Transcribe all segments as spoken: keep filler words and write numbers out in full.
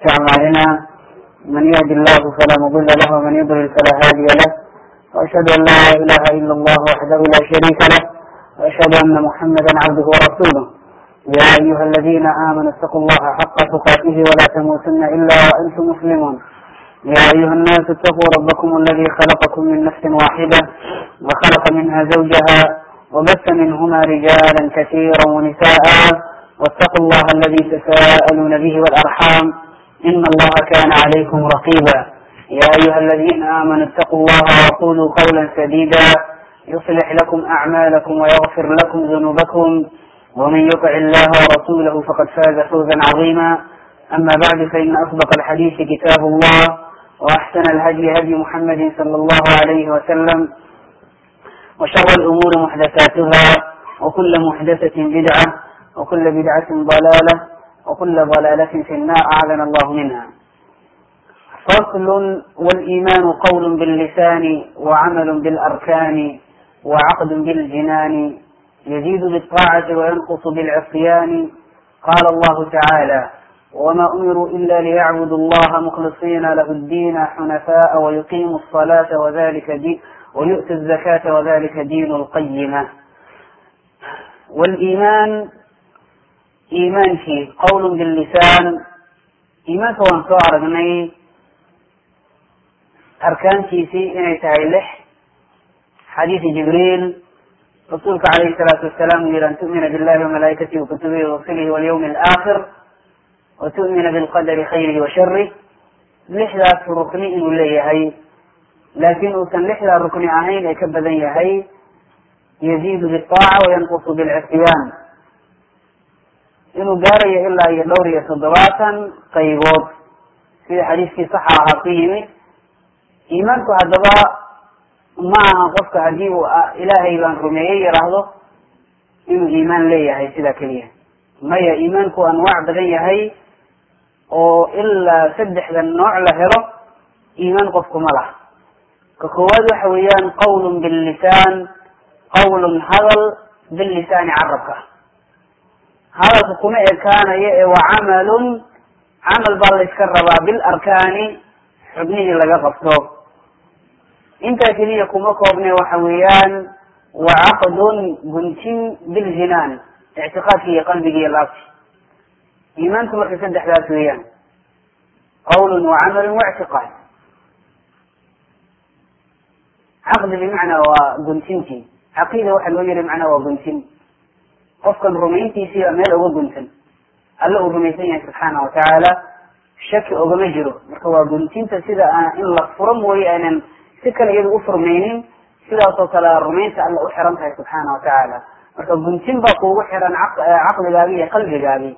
أعمالنا من يهد الله فلا مضل له ومن يضلل فلا هادي له وأشهد أن لا إله إلا الله وحده لا شريك له وأشهد أن محمدا عبده ورسوله. يا أيها الذين آمنوا اتقوا الله حق تقاته ولا تموتن إلا وأنتم مسلمون. يا أيها الناس اتقوا ربكم الذي خلقكم من نفس واحدة وخلق منها زوجها وبث منهما رجالا كثيرا ونساء واتقوا الله الذي تساءلون به والأرحام إن الله كان عليكم رقيبا. يا أيها الذين آمنوا اتقوا الله وقولوا قولا سديدا يصلح لكم أعمالكم ويغفر لكم ذنوبكم ومن يطع الله ورسوله فقد فاز فوزا عظيما. أما بعد فإن أصدق الحديث كتاب الله وأحسن الهدي هدي محمد صلى الله عليه وسلم وشر الأمور محدثاتها وكل محدثة بدعة وكل بدعة ضلالة وكل ضلالة في النار أعاذنا الله منها. فصل: والإيمان قول باللسان وعمل بالأركان وعقد بالجنان يزيد بالطاعة وينقص بالعصيان. قال الله تعالى: وما أمروا إلا ليعبدوا الله مخلصين له الدين حنفاء ويقيموا الصلاة وذلك دين ويؤتوا الزكاة وذلك دين القيمة. والإيمان إيمان فيه قول باللسان إيمان كوان صار جمعي أركان كيسي إني تعيلح حديث جبريل رسولك عليه الصلاة والسلام إلى أن تؤمن بالله وملائكته وكتبه ورسله واليوم الآخر وتؤمن بالقدر خيره وشره. لحظة ركني إنه لي هي لكن أوسن لحظة ركني أهين يكبدن هي يزيد بالطاعة وينقص بالعصيان. إنه قاري إلا يدوري صدراتا قيبوت في حديث في صحة قيمة. إيمانك هذا ما قفك هديه إلهي بان رميي رهضه إنه إيمان لي هي سيدا كليه ما هي إيمانك أنواع بدنيا هي أو إلا سدح للنوع لهره إيمان قفك مله ككواد حويان قول باللسان قول هذل باللسان عربك هذا كما كان وعمل عمل بالإسكربا بالأركان حبنيه لقفته انت كليه كما كوبني وحويان وعقد بنتين بالجنان اعتقاد في قلبك يلاف إيمانكم مرتسد حداث ويان قول وعمل واعتقاد. عقد بمعنى وبنتنتي عقيدة واحد وجه بمعنى وبنتن قفكا رمينتي سيئة ميل وبنتن الله رميتين سبحانه وتعالى شك وبمجره هو بنتنت سيدا إن لفرم ويأنا سكن يدو أفرمينين سيدا صوتلا رمينت الله أحرمتها سبحانه وتعالى marka guntin baa kuugu xiran caqligaaga iyo qalbigaaga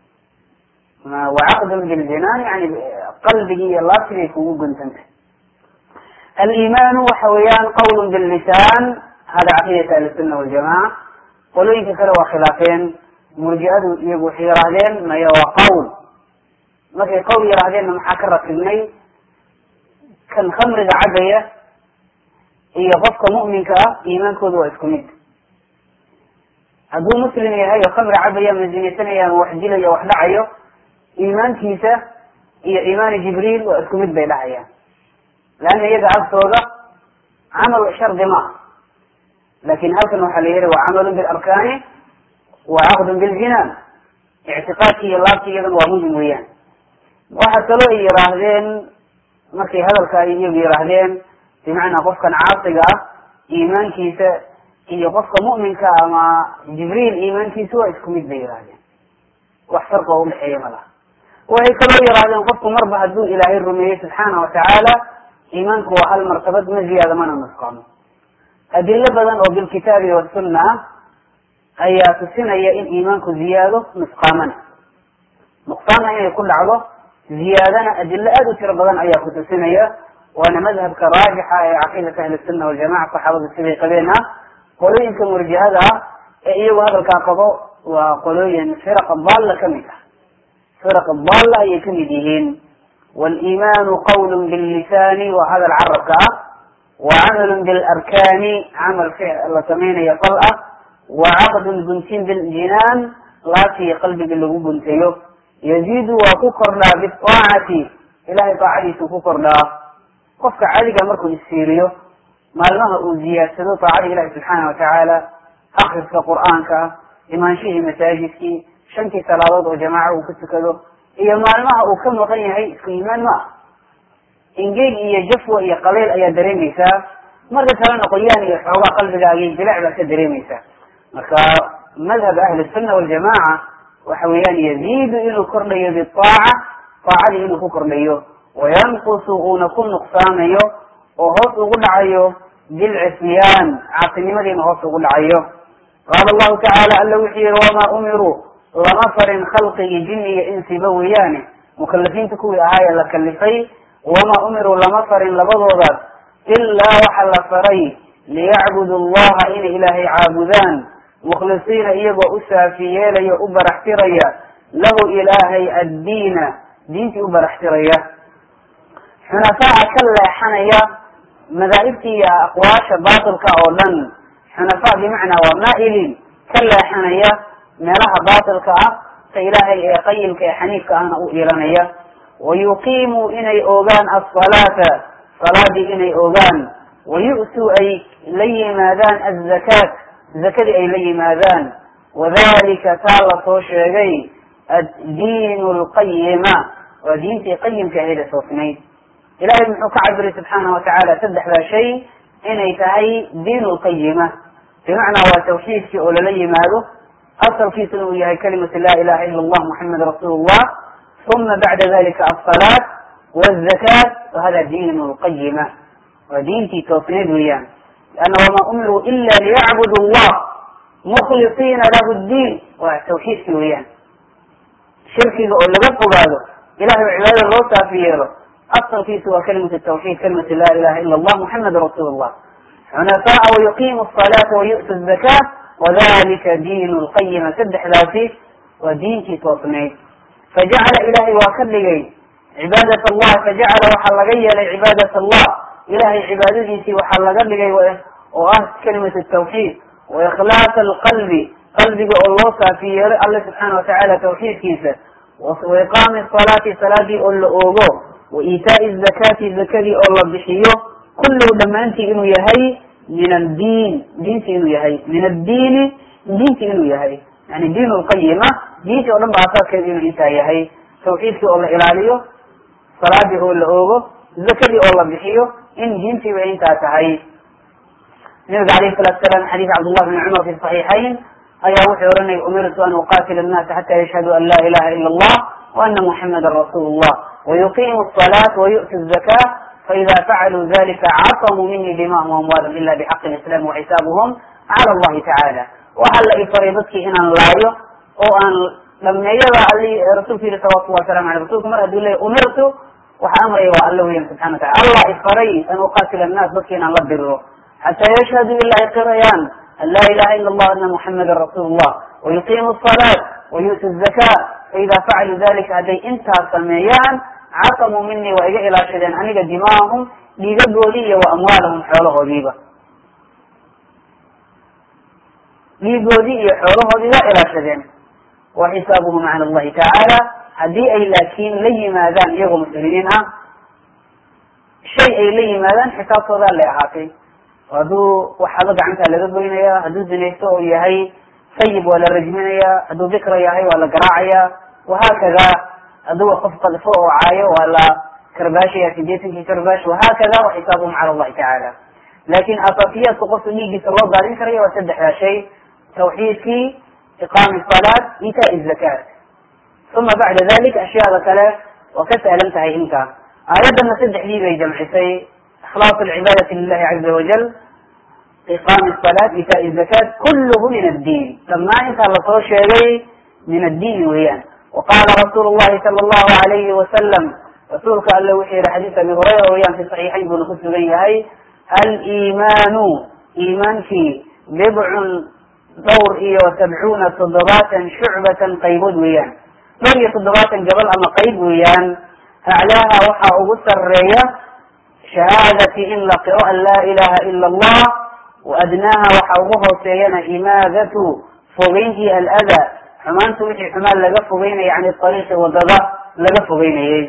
وعقد بالجنان يعني قلبك يلاصق kuugu guntanta. الإيمان وحويان قول باللسان هذا عقيدة أهل السنة والجماعة. قولين كثيرا وخلافين مرجئات يبو حيرادين ما يوا قول ما في قول يرادين من حكرة المي كان خمر عبية هي غفك مؤمنك إيمان كذو اسكميت hadduu muslim yahay oo khamri cabaya mazinaysanaya ama wax dilaya wax dhacayo iimaankiisa iyo iimaan jibriil waa isku mid bay dhacayaan laana iyaga agtooda camal shardi ma laakiin halkan waxaa la yidhi waa camalun bilarkaani wa caqdun biljinan ictiqaadki iyo laabti iyadan waa muhim weeyaan. waxaa kaloo ay yiraahdeen markay hadalka ay iyagu yiraahdeen bimacnaa qofkan caasiga ah iimaankiisa iyo qofka mu'minka ama jibriil iimaankiisu waa isku mid bay yiraahdeen wax farq oo u dhaxeeya ma laha. waxay kaloo yiraahdeen qofku marba hadduu ilaahay rumeeyey subxaana watacaala iimaanku waa hal martabad ma ziyaada mana nusqaano. adilo badan oo bilkitaabi wasunna ayaa tusinaya in iimaanku ziyaado nusqaamana nuqsaana inay ku dhacdo ziyaadana adilo aad u tiro badan ayaa ku tusinaya waana madhabka raajixa ee caqiidata ahli sunna waljamaca saxaabada siday qabeenah. qolooyinka murjihada ah ee iyagu hadalkaa qabo waa qolooyin firaqa daalla ka mid ah firaqa daalla ayay ka mid yihiin. waliimaanu qawlun billisaani waa hadal carabka ah wacamalun bilarkaani camal la samaynayo fal ah wacaqdun guntin biljinaan laabtii qalbiga lagu guntayo يزيد وكفرنا بالطاعة إلهي طاعتي كفرنا قفك عادي مركو السيريو ما لها أزيادة طاعة إلهي سبحانه وتعالى أخذ كقرآنك إيمان شيء مساجدك شنكي صلوات وجماعة وكتكذو إيا ما لها أكم وغني هاي إيمان ما إنجيج إيا جفوة إيا قليل إيا دريميسا مرة سلام قيان إيا حوغا قلبك إيا جلع بك دريميسا مركا مذهب أهل السنة والجماعة وحويان يزيد إنه كرنيه بالطاعة طاعة إنه كرنيه وينقص ونكون نقصانيه وهوس يقول عيه بالعصيان عاصمي مدين هوس يقول عيه قال الله تعالى ألا وحي وما أمروا لنفر خلقه جني إنس بويانه مكلفين تكوي آية لكلفي وما أمروا لنفر لبضوضات إلا وحل فري ليعبدوا الله إن إلهي عابدان مخلصين إيقوا أسافيا لي أبر احتريا له إلهي الدين دينتي أبر احتريا حنفاء كلا حنيا مذاهبتي يا أقواش باطل كأولن حنفاء بمعنى ومائلين كلا حنيا ملها باطل كأ فإلهي قيم كحنيف كأنا أؤيرانيا ويقيموا إني أوغان الصلاة صلاة إني أوغان ويؤتوا أي لي ماذان الزكاة زكاة أي لي ماذان وذلك تعالى صوشيغي الدين القيمة ودينتي قيم كهيدة صوفني إلهي محوك عبري سبحانه وتعالى تدح لا شيء إني تهي دين القيمة بمعنى وتوحيد في أولا لي ماذا أصل في سنوية كلمة لا إله إلا الله محمد رسول الله ثم بعد ذلك الصلاة والزكاة وهذا دين القيمة ودينتي توفني ويان لأنه وما أمروا إلا ليعبدوا الله مخلصين له الدين والتوحيد في ويان شركي اللي بقوا هذا إله عبادة الروسى في يرى أصل في سوى كلمة التوحيد كلمة لا إله إلا الله محمد رسول الله حنفاء ويقيم الصلاة ويؤتي الزكاة وذلك دين القيمة سدح لا فيه ودينك توفني فجعل إلهي وكلي عبادة الله فجعل وحلقي لعبادة الله إلهي عبادتي وحلقي وأهد كلمة التوحيد وإخلاص القلب قلبي الله في الله سبحانه وتعالى توحيد كيسة وإقام الصلاة صلاة أول أوغو وإيتاء الزكاة الزكاة أول بحيو كله لما أنت إنه يهي من الدين دين إنه يهي من الدين دين إنه يهي يعني دين القيمة دين أولا بعثاك إنه إيتاء يهي توحيد أول إلاليه صلاة أول أوغو زكاة أول بحيو إن دين وإن تاتهي النبي عليه الصلاة والسلام حديث عبد الله بن عمر في الصحيحين أي وحورني أمرت أن أقاتل الناس حتى يشهدوا أن لا إله إلا الله وأن محمد رسول الله ويقيموا الصلاة ويؤتوا الزكاة فإذا فعلوا ذلك عصموا مني دماءهم وأموالهم إلا بحق الإسلام وحسابهم على الله تعالى وهل فريضتك هنا الله وأن لما يرى لي رسول في صلى الله عليه وسلم على رسولكم مرة يقول لي أمرت وحأمري وألوه سبحانه وتعالى الله إفري أن أقاتل الناس بكينا الله بره حتى يشهدوا بالله قريان أن لا إله إلا الله أن محمد رسول الله ويقيموا الصلاة ويؤتوا الزكاة فإذا فعلوا ذلك هذي انتهى سميان عصموا مني وإجا إلى شدين عنك دماءهم ليقبوا لي وأموالهم حوله ذيبا ليقبوا لي حوله ذيبا إلى شدين وحسابهم على الله تعالى هذي أي لكن لي ماذان يغو مسلمينها شيء أي لي ماذان حساب صدى اللي أحاكي هذو وحلق عنك لذبينيا هذو زنيتو يهي سيب ولا رجمينيا هذو ذكر يهي ولا قراعيا وهكذا هذو خفق الفوق وعايا ولا كرباشي في جيتك كرباش وهكذا وحسابهم على الله تعالى لكن أطفية تقص لي صلى الله عليه وسلم وسدح لا شيء توحيد في إقام الصلاة إيتاء الزكاة ثم بعد ذلك أشياء ذكرى وكسأل انتهي انت أريد أن نسدح لي بي جمع سي إخلاص العبادة لله عز وجل إقام الصلاة إيتاء الزكاة كله من الدين لما أنت الله شيء من الدين ويان وقال رسول الله صلى الله عليه وسلم رسولك قال له وحي حديث أبي هريرة ويان في الصحيحين بن خسر هي الإيمان إيمان في بضع دور إيه وسبعون صدرات شعبة قيبود ويان دور صدرات جبل أما قيب ويان أعلاها وحا أبو الرية شهادة إن لقراء لا إله إلا الله وأدناها وحوضها سينا إماذة فوقيه الأذى xumaanta wixii xumaan laga fogeynaya yani ariiqi wadada laga fogeynayay.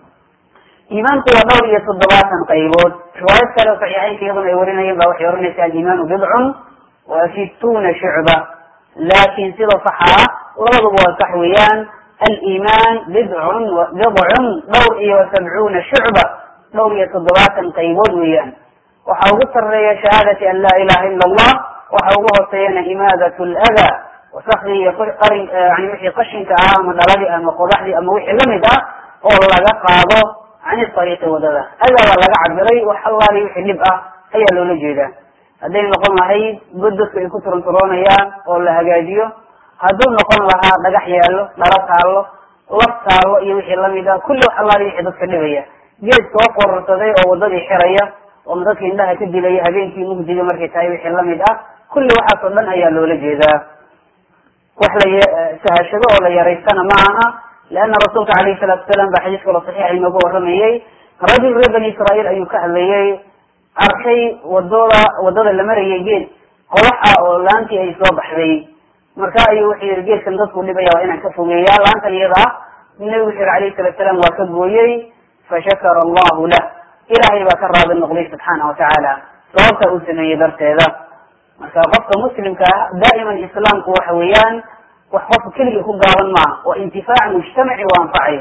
iimaanku waa dhowr iyo toddobaatan qaybood. riwaayad kale oo saxiixaynka iyaduna ay warinayeen ba waxay oranaysaa aliimaanu bidcun wa situuna shucba, laakin sida saxa labaduba waa sax weeyaan. aliimaan bidcun bidcun dhowr iyo sabcuuna shucba, dhowr iyo toddobaatan qaybood weeyaan. waxa ugu sareeya shahaadati an laa ilaha ila allah, waxa ugu hooseeyana imaadat lada, wasakdi iyo qarin yani wixii qashinka ah ama dhaladii ama qodaxdii ama wixii lamid ah oo laga qaado can ariiqi wadada. ada waa laga cabiray wax allaali wixii dhib ah ayaa loola jeedaa. hadday noqon lahayd god dadku ay ku turanturoonayaan oo la hagaajiyo, hadduu noqon lahaa dhagax yaallo, dhalo taallo, laf taallo iyo wixii lamid ah, kulli wax allaali wixii dadka dhibaya. geed soo qororsaday oo wadadii xiraya oo dadka indhaha ka dilaya habeenkii mugdiga markay tahay wixii lamid ah, kulli waxaas oo dhan ayaa loola jeedaa. wax la sahashado oo la yaraystana ma aha, leana rasuulka calayhi salaatu wasalaam baa xadiis kalo saxiixa inooga waramayay. rajul reer bani israa'iil ayuu ka hadlayay, arkay wadada wadada la marayay geed qodax ah oo laantii ay soo baxday. marka ayuu wuxuu yihi geedkan dadku dhibaya waa inaan ka fogeeyaa laantan iyada ah. nabigu wuxuu yihi calayhi salaatu wasalaam waa ka gooyey, fashakara allahu lah, ilahay baa ka raadi noqday subxaana watacaala sababta uu sameeyey darteeda. marka qofka muslimka ah daa'iman islaamku waxa weeyaan wax qofka keligii ku gaaban maaha, waa intifaac mujtamaci u anfacayo,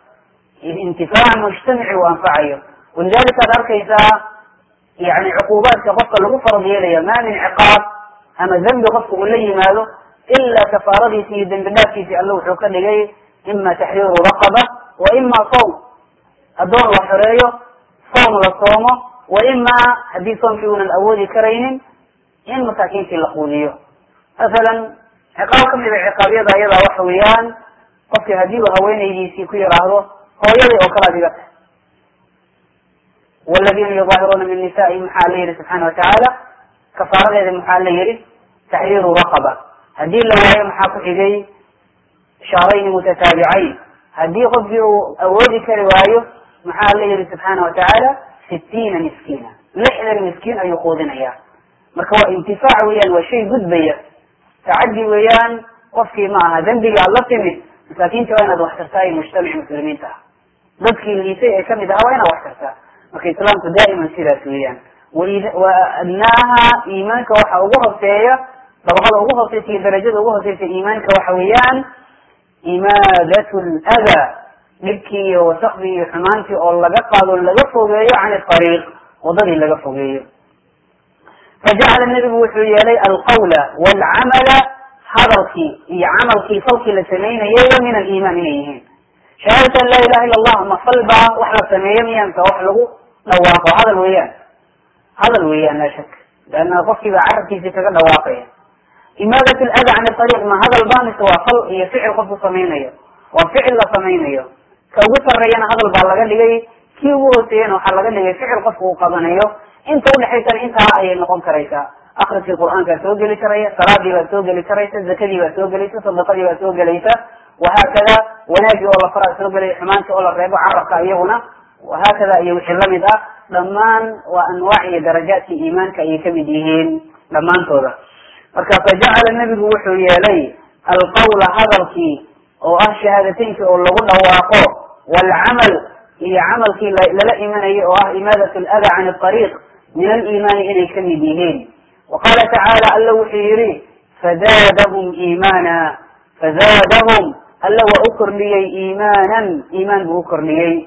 intifaac mujtamaci u anfacayo. walidalika ad arkaysaa yani cuquubaadka qofka lagu farad yeelaya ma min ciqaab ama dembi qofka uu la yimaado ilaa kafaaradiisi iyo dembi dhaafkiisi alla wuxuu ka dhigay ima taxriiru raqaba wa ima sawm, adoon la xoreeyo, soom la soomo, wa ima haddii soomkii unan awoodi karaynin in masaakiintii la quudiyo. masalan ciqaab kamid a ciqaabyada ayada waxa weeyaan qofkii haddii uu haweenaydiisii ku yiraahdo hooyadii oo kala dhiga tahay, waladina yudaahiruuna min nisaa'ihim maxaa la yihi subxaana watacaala, kafaaradeeda maxaa la yihi taxriiru raqaba. haddii la waayo maxaa ku xigay shahrayni mutataabicayn. haddii qofkii uu awoodi kari waayo maxaa la yihi subxaana watacaala sitiina miskiina, lixdan miskiin ayuu quudinaya. marka waa intifaac weeyaan, waa shay gudbaya, tacadi weeyaan. qofkii ma aha dembiga aad la timid, masaakiinta waa inaad wax tartaa iyo mujtamaci muslimiinta ah, dadkii liisay ee kamid ahaa waa inaad wax tartaa. marka islaamku daa'iman sidaas weeyaan. wa adnaaha iimaanka waxa ugu hoseeya, dabaqada ugu hooseysa iyo darajada ugu hooseysa iimaanka waxa weeyaan imaadat lada, dhibkii iyo wasakdii iyo xumaantii oo laga qaado laga fogeeyo can ariiq, wadadii laga fogeeyo. fajacala nabigu wuxuu yeelay alqawla walcamala, hadalkii iyo camalkii falkii la samaynayay min aliimaan inay yihiin. shahaadata an laa ilaha illa allah ma falba wax la sameeyo miyaan ka wax lagu dhawaaqo? hadal weeyaan, hadal weeyaan laa shak, leanna qofkii baa carabkiisii kaga dhawaaqaya. imaadat lada can ariiq ma hadal ba mise waa fal iyo ficil qofku samaynayo? waa ficil la samaynayo. ka ugu sareeyana hadal baa laga dhigay, kii ugu hooseeyana waxaa laga dhigay ficil qofku uu qabanayo. inta udhexaysana intaa ayay noqon karaysaa. akriskii qur'aankaa soo geli karaya, salaadii baa soo geli karaysa, zakadii baa soo gelaysa, sadaqadii baa soo gelaysa, wahaakada wanaagii oo la faraa soo gelaya, xumaantii oo la reebo, carabka iyaguna wahaakada iyo wixii lamid ah. dhammaan waa anwaac iyo darajaadkii iimaanka ayay kamid yihiin dhammaantooda. marka fajacala nabigu wuxuu yeelay alqawla hadalkii oo ah shahaadateynki oo lagu dhawaaqo, walcamal iyo camalkii lala imanayay oo ah imaadat lada can ariiq min aliimaani inay kamid yihiin. waqaala tacaala alla wuxuu yihi fadaadahum iimaana, fadaadahum alla waa u kordhiyey iimaanan, iimaan buu u kordhiyey.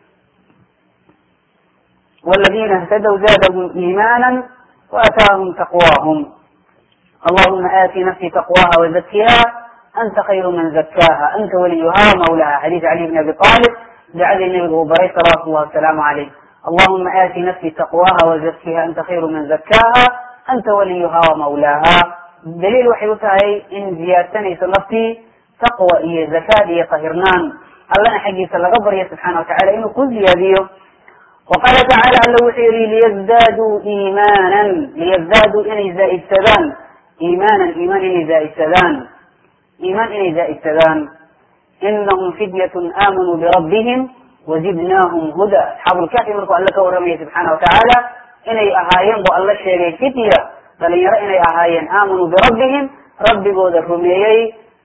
wاladina اhtadw zaadahum iimaana waataahum taqwaahum. allahuma aati nafsi taqwaha wazakiha anta khayru man zakaha anta waliyuha wamawlaha. xadiis cali bn abi alib dacadii nabiga uu baray salawatu llahi wasalaamu alayh. allahuma aati nafsi taqwaha wazakiha anta khayru man zakaha anta waliyuha wamawlaha. daliil waxay u tahay in ziyaadsanayso naftii taqwa iyo zakaad iyo tahirnaan, allana xaggiisa laga baryo subxaana watacala inuu ku ziyaadiyo. waqaala tacaala alla wuxuu yihi liyazdaaduu iimaanan, liyazdaaduu inay zaaidsadaan iimaanan, iimaan inay zaaidsadaan, iimaan inay zaaidsadaan. inahum fidyatun aamanuu birabbihim wazidnaahum huda. asxaabulkaafi markuu alla ka warramaya subxaana watacaala inay ahaayeen bu alla sheegay fidya, dhalinyaro inay ahaayeen aamanuu birabbihim, rabbigooda rumeeyey,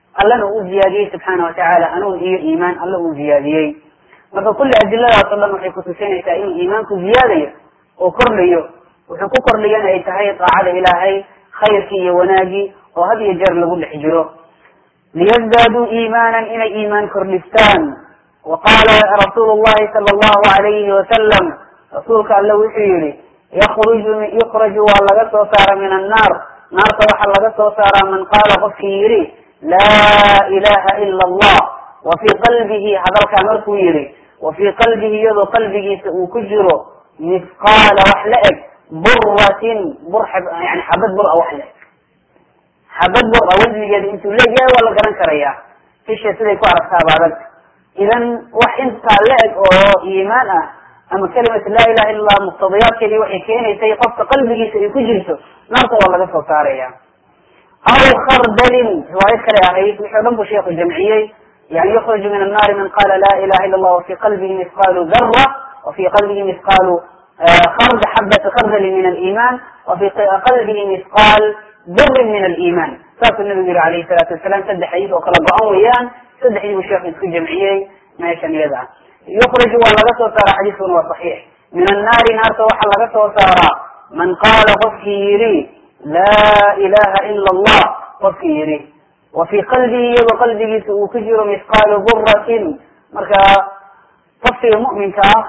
allana uu ziyaadiyey subxaana watacaala anuun iyo iimaan alla uu ziyaadiyey. marka kulli adiladaas o dhan waxay kutusinaysaa inuu iimaanku ziyaadayo oo kordhayo. wuxuu ku kordhayana ay tahay daacada ilaahay, khayrkii iyo wanaagii oo had iyo jeer lagu dhex jiro. liyazdaaduu iimaanan inay iimaan kordhistaan. waqaala rasuulu llahi sala allahu alayhi wasalam, rasuulka alla wuxuu yihi yakruju yukraju waa laga soo saara min annaar, naarta waxaa laga soo saaraa man qaala qofkii yihi laa ilaha ila allah wa fii qalbihi, hadalkaa markuu yihi wa fii qalbihi iyadoo qalbigiisa uu ku jiro misqaala wax la eg buratin bur yani xabad bur a wax la eg xabad bur a wasnigeeda intuu leegyahay waa la garan karayaa, fisha siday ku aragtaaba adag. idan wax intaa la eg oo iimaan ah ama kalimatu laa ilaha illa allah muqtadiyaadkeedii waxay keenaysay qofka qalbigiisa ay ku jirto naarta waa laga soo saaraya. aw khardalin riwaayad kale ahayd wixii o dhan buu sheeku jamciyey, yani yukraju min annaari man qala la ilaha illa allah wafi qalbihi misqaalu dara wafi qalbihi misqaalu khard xabat khardalin min aliiman wafi qalbihi misqaal durin min aliiman. saasuu nabigu yihi alayhi salaatu wasalaam. saddex xadiis oo kala go-an weeyaan, saddexdii buu sheekhu isku jamciyey meeshan iyada ah. yukraju waa laga soo saaraa, xadiiskuna waa saxiix. min annaari naarta waxaa laga soo saaraa man qaala qofkii yihi laa ilaha ila allah qofkii yihi wa fii qalbihi iyadoo qalbigiisa uu ku jiro misqaalu buratin. marka qofkiga mu'minka ah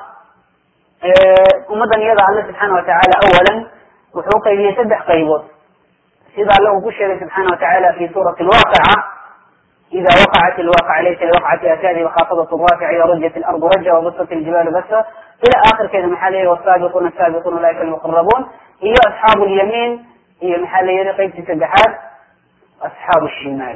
ummadan iyada alle subxaana watacaala awalan wuxuu qaybiyey saddex qaybood sida alle uu ku sheegay subxaana watacaala fi suurati lwaqica ida waqacat ilwaqica laysa liwaqcatiha kaadiba khaafidat raafica ida rujat ilardu raja wabasat iljibalu basa ila akhirkeeda maxaa la yihi wasaabiquna asaabiquna ulaika almuqarabuun iyo asxaabu lyamiin iyo maxaa la yihi qaybtii saddexaad asxaabu shimaal.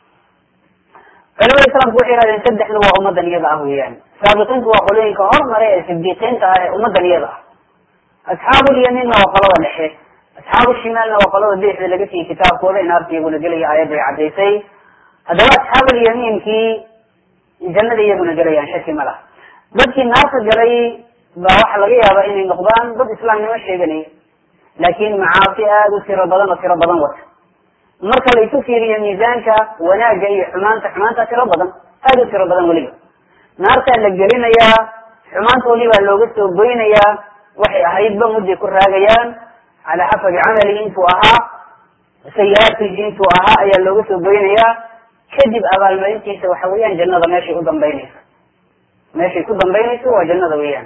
culamada islaamku waxay yihahdeen saddexda waa ummadan iyada ah weeyaan. saabiqiintu waa qolooyinka hormare ee sidiiqiinta ah ee ummadan iyada ah. asxaabu lyamiinna waa qolada dhexe, asxaabu shimaalna waa qolada bidixda laga siiyey kitaabkooda naarta iyaguna gelaya aayadda ay caddaysay. haddaba asxaabu lyamiinkii jannada iyaguna gelayaan, shaki ma laha. dadkii naarta galay baa waxaa laga yaabaa inay noqdaan dad islaamnimo sheeganaya laakin macaasi aada u tiro badan oo tiro badan wata. marka la isu fiiriyo miisaanka wanaagga iyo xumaanta, xumaanta tiro badan aada u tiro badan weliba. naartaa la gelinayaa, xumaantoodii baa looga soo goynayaa, waxay ahaydba mudday ku raagayaan calaa xasabi camalihi intuu ahaa, sayi-aadkiisi intuu ahaa ayaa looga soo goynayaa. kadib abaalmarintiisa waxa weeyaan jannada meeshay u dambaynayso, meeshay ku dambaynayso waa jannada weeyaan.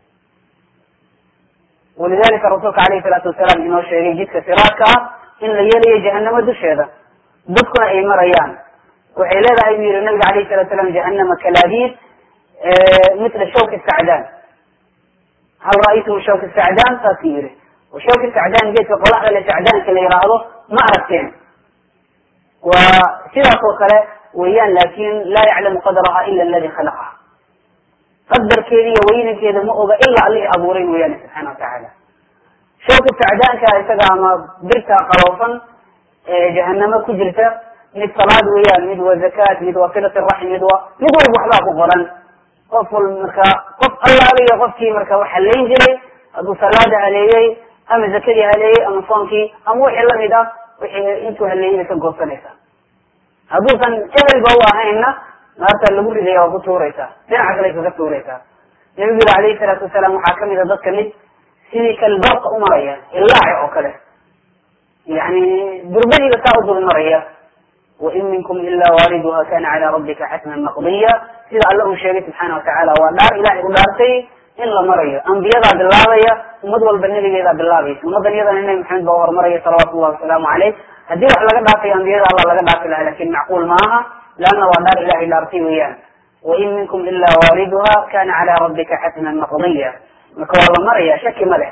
walidalika rasuulka alayhi salaatu wasalaam inoo sheegay jidka siraadka ah in la yeelayo jahanamo dusheeda, dadkuna ay marayaan. waxay leedahay buu yihi nabiga alayhi salatu salam jahanama kalaadiid mila shawki sacdaan. hal ra-aytum shawki sacdaan saasuu yihi. shawki sacdaan geedka qolaxda le sacdaanka la yiraahdo ma aragteen. waa sidaas oo kale weeyaan, laakin laa yaclamu qadraha ila aladi khalaqaha. qadarkeeda iyo weynankeeda ma oga ilaa allihii abuuray weeyaan subxaana watacaala. shawka sacdaanka isaga ama birta qaloosan ee jahanamo ku jirta, mid salaad weeyaan, mid waa zakaat, mid waa silat raxm, mid waa mid walba waxbaa ku qoran. qof wal marka qof allaaliyo qofkii marka wax haleyn jiray hadduu salaada haleeyey ama zakadii haleeyey ama soonkii ama wixii lamid ah wixii intuu haleeyey ka goosanaysa. hadduusan ehelba u ahaynna naarta lagu ridaya waa ku tuuraysaa, dhinaca kale kaga tuuraysaa. nabigu yiri alayhi salaatu wasalaam waxaa kamid a dadka mid sidii kalbarka umaraya ilaaci oo kale, yani durbadiiba saa u dul maraya. wain minkum ila waaliduha kana cala rabbika xatman maqdiya. sida alla uu sheegay subxaana watacaala waa dhaar ilahay u dhaartay in la marayo. ambiyadaa bilaabaya, ummad walba nebigeedaa bilaabaysa. ummadan iyadana nabi maxamed baa hormaraya salawaatu llahi wasalaamu caleyh. haddii wax laga dhaafay ambiyada alla laga dhaafi laha, lakin macquul maaha, leanna waa dhaar ilahay dhaartay weeyaan. wain minkum ila waaliduha kana cala rabbika xatman maqdiya. marka waa la maraya, shaki ma leh.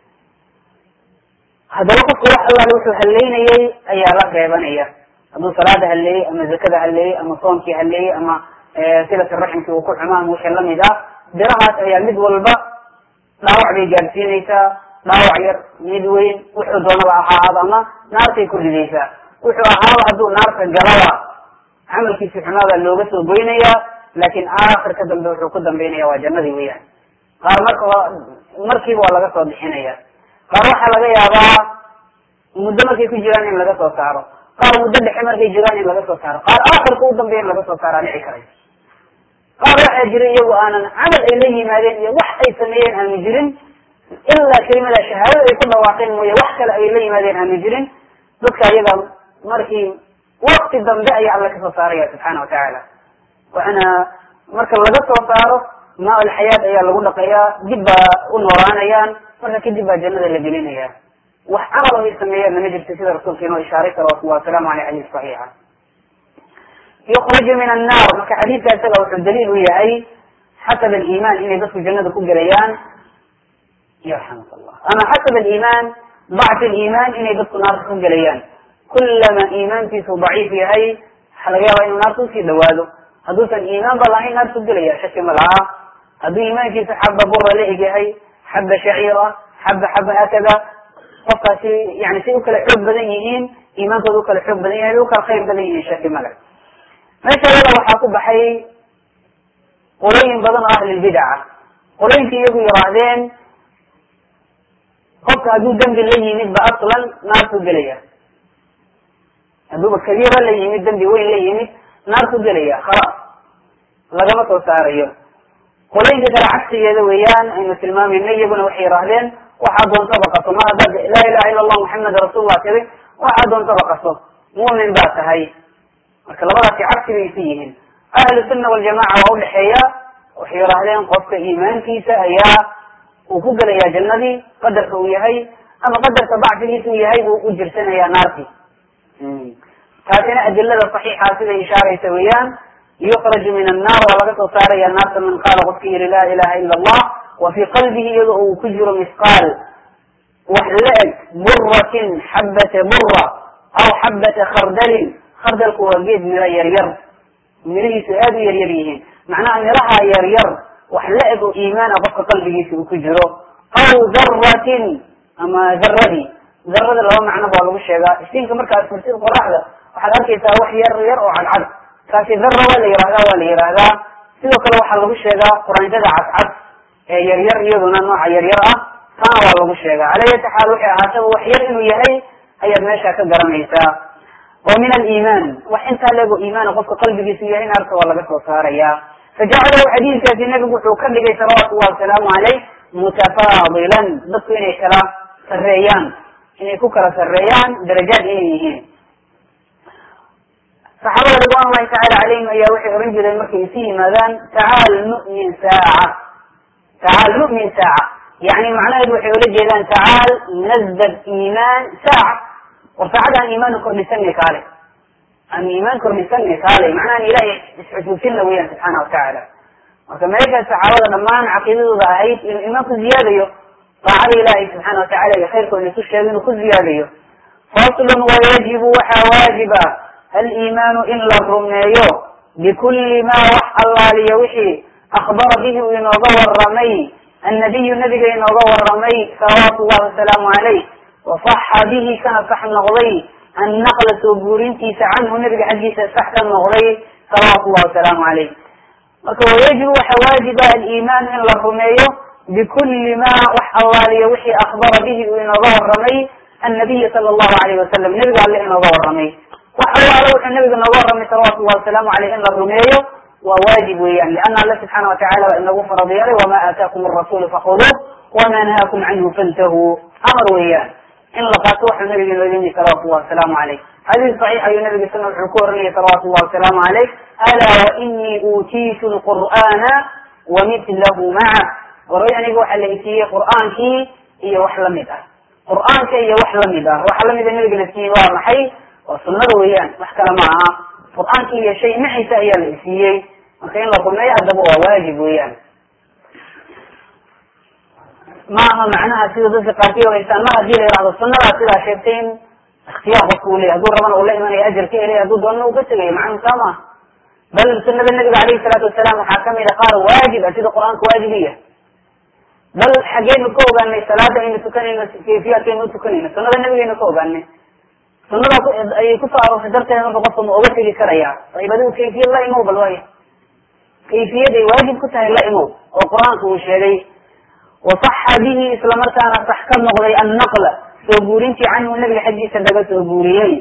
haddaba qofku wax allaale wuxuu haleynayey ayaa la reebanaya. hadduu salaada haleeyey ama zakada haleeyey ama soonkii haleeyey ama silat raximkii uu ku xumaa ama wixii lamid ah, birahaas ayaa mid walba dhaawac bay gaadsiinaysaa, dhaawac yar mid weyn wuxuu doonaba ahaado ama naartay ku ridaysaa. wuxuu ahaaba hadduu naarta galaba camalkiisi xumaabaa looga soo goynayaa, laakin aakhirka dambe wuxuu ku dambaynaya waa jannadii weeyaan. qaar marka markiiba waa laga soo bixinaya, qaar waxaa laga yaabaa muddo markay ku jiraan in laga soo saaro, قال مدد حمر في جيراني لغا سو سار قال آخر كو دنبين لغا سو سار أنا عكري قال واحد جري وأنا عمل إليه مالين وح أي سمين هم جرين إلا كلمة شهادة يكون واقعين ويا وحكل إليه مالين هم جرين ذكر أيضا مركي وقت الدنباء على كسو سارية سبحانه وتعالى وأنا مركب لغا سو ساره ماء الحياة أيها اللي قلنا قيا جبا ونوران أيان مركا كجبا جنة اللي جلين أيان وحعمله يسميه من نجب تسيد رسول كينو إشارة والسلام عليه حديث صحيحة يخرج من النار مركا حديث كاتبه الدليل وهي أي حسب الإيمان إن يدخل جنة كل جليان يرحمك الله أما حسب الإيمان ضعف الإيمان إن يدخل نار كل جليان كلما إيمان في ضعيف أي حلقيا وإن النار تنسي دواله هدوث الإيمان بالله نار كل جليان شكل ملعاه هذا إيمان في حبة برة لهجة هي حبة شعيرة حبة حبة هكذا فقط يعني سيوك الحب بدنيين إيمان تذوك الحب بدنيين يوك الخير بدنيين شكل ملك ما شاء الله وحاكب حي قلين بدن أهل البدعة قلين في يبو يرادين فقط هدو دنب اللي يمد أصلا نار تجلية هدو بكبيرة اللي يمد دنب وين اللي يمد نار تجلية خلاص لقمت وساريه قلين كده عكس يدويان أن سلمان من يبون وحي رهلين وحدهم طبقة ما هذا لا إله إلا الله محمد رسول الله كذا وحدهم طبقة مؤمن بات هاي الكلمات في عكس بيسيهن أهل السنة والجماعة وأول حياة وحي رهلين قصة إيمان كيسة هيا وفقل يا جنبي قدر سوية هاي أما قدر تبع في سوية هاي وأجر سنة يا نارتي هاتنا أدلة صحيحة سيدة إشارة سويان يخرج من النار ولقد صار يا النار من قال غفير لا إله إلا الله وفي قلبه يضع كجر مثقال وحلق برة حبة برة أو حبة خردل خردل كوجيد من يرير مريه سؤال يريريه معناه أن رها يرير وحلق إيمان فوق قلبه كجره أو ذرة أما ذرة ذرة اللي هو معناه بالله الشيء استين كمركز تفسير قراءة وحد أركي تروح يرير وعلى العدل كاسي ذرة ولا يرادا ولا يرادا سيدو كلا waxaa lagu sheegaa quraanjada cascad ee yar yar iyaduna nooca yar yar ah taa waa lagu sheegaa alayhi taxaal waxa ahaataba wax yar inuu yahay ayaad meesha ka garanaysaa oo min al-iimaan wax inta lagu iimaan qofka qalbigiisa yahay in arka waa laga soo saaraya fajacala hadiiskaasi nabigu wuxuu ka dhigay salaatu wa salaamu alayhi mutafaadilan dadku inay kala sareeyaan inay ku kala sareeyaan darajaad inay yihiin صحابة رضوان الله تعالى عليهم أيها وحي أرنجل المكي فيه ماذان تعال نؤمن ساعة تعال نؤمن ساعة يعني معناه وحي أرنجل تعال نزدد إيمان ساعة وساعدها إيمان كل سنة كالي أن إيمان كل سنة كالي معناه أن إلهي يسعد سنة ويا سبحانه وتعالى وكما يكاد الصحابة لما عقيدة ضعيف الإيمان كل زيادة طاعة إلهي سبحانه وتعالى يخير كل نسوش كل زيادة فصل ويجب وحواجبا الإيمان إلا الرميو بكل ما وحى الله ليوحي أخبر به إنه الرمي النبي النبي إنه الرمي صلوات الله وسلام عليه وصح به كان صح النغضي النقل سبورين تيس عنه نبي حديث صح النغضي صلوات الله وسلام عليه ويجب حواجب الإيمان إلا الرميو بكل ما وحى الله ليوحي أخبر به إنه الرمي النبي صلى الله عليه وسلم نبي قال له إنه الرمي وحوى النبي صلى الله عليه وسلم صلوات الله وسلام عليه إن الرمي وواجب يعني لأن الله سبحانه وتعالى إنه فرض يره وما آتاكم الرسول فخذوه وما نهاكم عنه فانتهوا أمر إياه إن لقاتوح النبي صلى الله عليه وسلم عليه هذه صحيحة النبي صلى الله عليه وسلم صلوات الله وسلام عليه ألا وإني أوتيت القرآن ومثله معه ورأيني بوحى اللي قرآن كي هي وحلمده قرآن كي هي وحلمده وحلمده النبي نسيه ومحي وسنة ويان محكمة معها القرآن كي شيء محي سأيا الإسيي وكين لكم لا يعذبوا واجب ويان معها معناها سيدة ذلك قاتية وإنسان ما هدي لإرادة السنة لا سيدة شيئتين اختيار رسولي أقول ربنا أقول لي من يأجر كيلي أقول دونه وقتلي مع مسامة بل سنة النبي عليه الصلاة والسلام وحاكم إذا قال واجب أسيد القرآن كواجبية بل حقين نكوغ أني صلاة إن تكنين كيفية إن تكنين سنة النبي نكوغ أني سنة أي كفار وحضرتها أنا بقصهم وقتلي كريا طيب هذا كيفية الله إمو بالواي كيفية دي واجب كتها الله إمو والقرآن كو شيء وصح به إسلامرتنا صح كم نغضي النقل سوبورينتي عنه النبي حديث دقا سوبوريين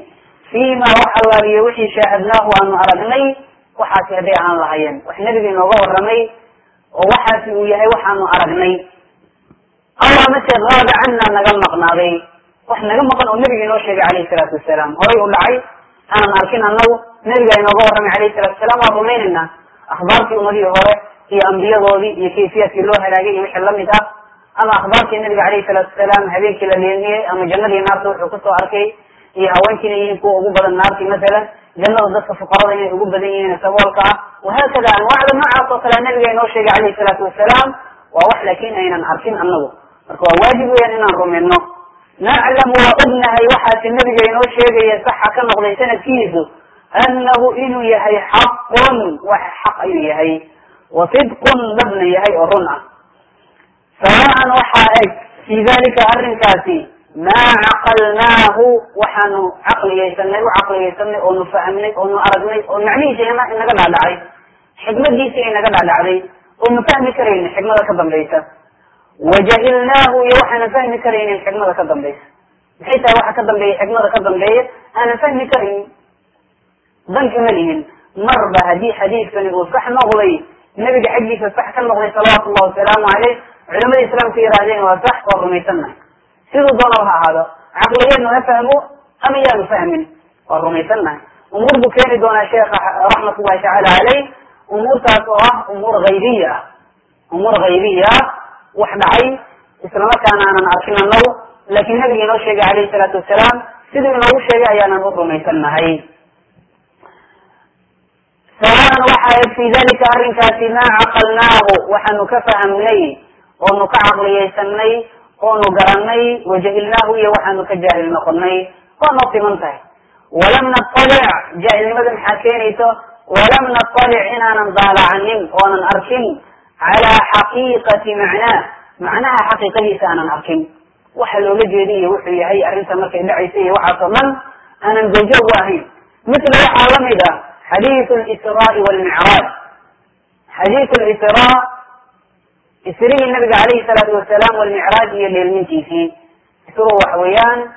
فيما وحلا بيوحي شاهدناه أن أرقني وحاسي هدي عن لهين وإحنا نبي نوغو الرمي ووحاسي ويهي وحانو أرقني الله مثل غاب عنا نقل مقناضي وإحنا نقل مقناضي النبي نوشي عليه الصلاة والسلام هو يقول لعي أنا ماركين أنه نبي نوغو الرمي عليه الصلاة والسلام والرمين إنه أخبارتي أمدي هوري هي أنبياء ضوضي هي كيفية اللوحة لاقي مش اللمدة أما أخبارتي النبي عليه الصلاة والسلام هبيك للينية أما جنة النار توحي وقصوا أركي هي هوانكين ينكو أقوبة النار مثلا جنة الضفة فقراء هي أقوبة دينية سوالك وهكذا أنواع ما أعطى النبي نوشي عليه الصلاة والسلام ووحلكين أين نعرفين أنه مركوا واجب أن ننرم منه نعلم وأبنها يوحى النبي نوشي يصح كنغ ليسنة كيزه أنه إنه يهي حق وحق يهي وصدق لبن يهي أرنع سواء وحائك في ذلك أرنكاسي ما عقلناه وحن عقل يسمي وعقل يسمي ونفهمني ونعرضني ونعني شيء ما إنك بعد علي حكمة دي شيء إنك بعد علي ونفهم كرين حكمة كبم ليس وجهلناه يوحنا فهم كرين الحكمة كبم ليس بحيث واحد كبم لي حكمة كبم لي أنا فهم كرين ضنك مليين مرة هدي حديث كان يقول صح نغلي النبي حجي في الصح كان نغلي صلوات الله وسلامه عليه علماء الإسلام في رادين وصح والرميسنة سيدو ضربها هذا عقليا أنه يفهموا أم يانو فهمين والرميسنة أمور بكير دون شيخ رحمة الله تعالى عليه أمور تاسوها أمور غيبية أمور غيبية واحد عي إسلام كان أنا نعرفين النو لكن النبي نوشي عليه الصلاة والسلام سيدو نوشي أيانا الرميسنة هاي سواء وحى في ذلك أرنكاسي ما عقلناه وحن كفهمني ونكعقل يسمي ونقرني وجهلناه وحن كجاهل نقلني ونطي منته ولم نطلع جاهل مدن حكينيته ولم نطلع إنا ننضال عنهم وننأركن على حقيقة معناه معناها حقيقة سانا أركن وحلو لجدي وحي هي أرنت مركي دعي فيه وحص من أنا نزوجه واهي مثل وحى رمضة حديث الإسراء والمعراج حديث الإسراء إسريه النبي عليه الصلاة والسلام والمعراج هي اللي المنتي فيه إسروا وحويان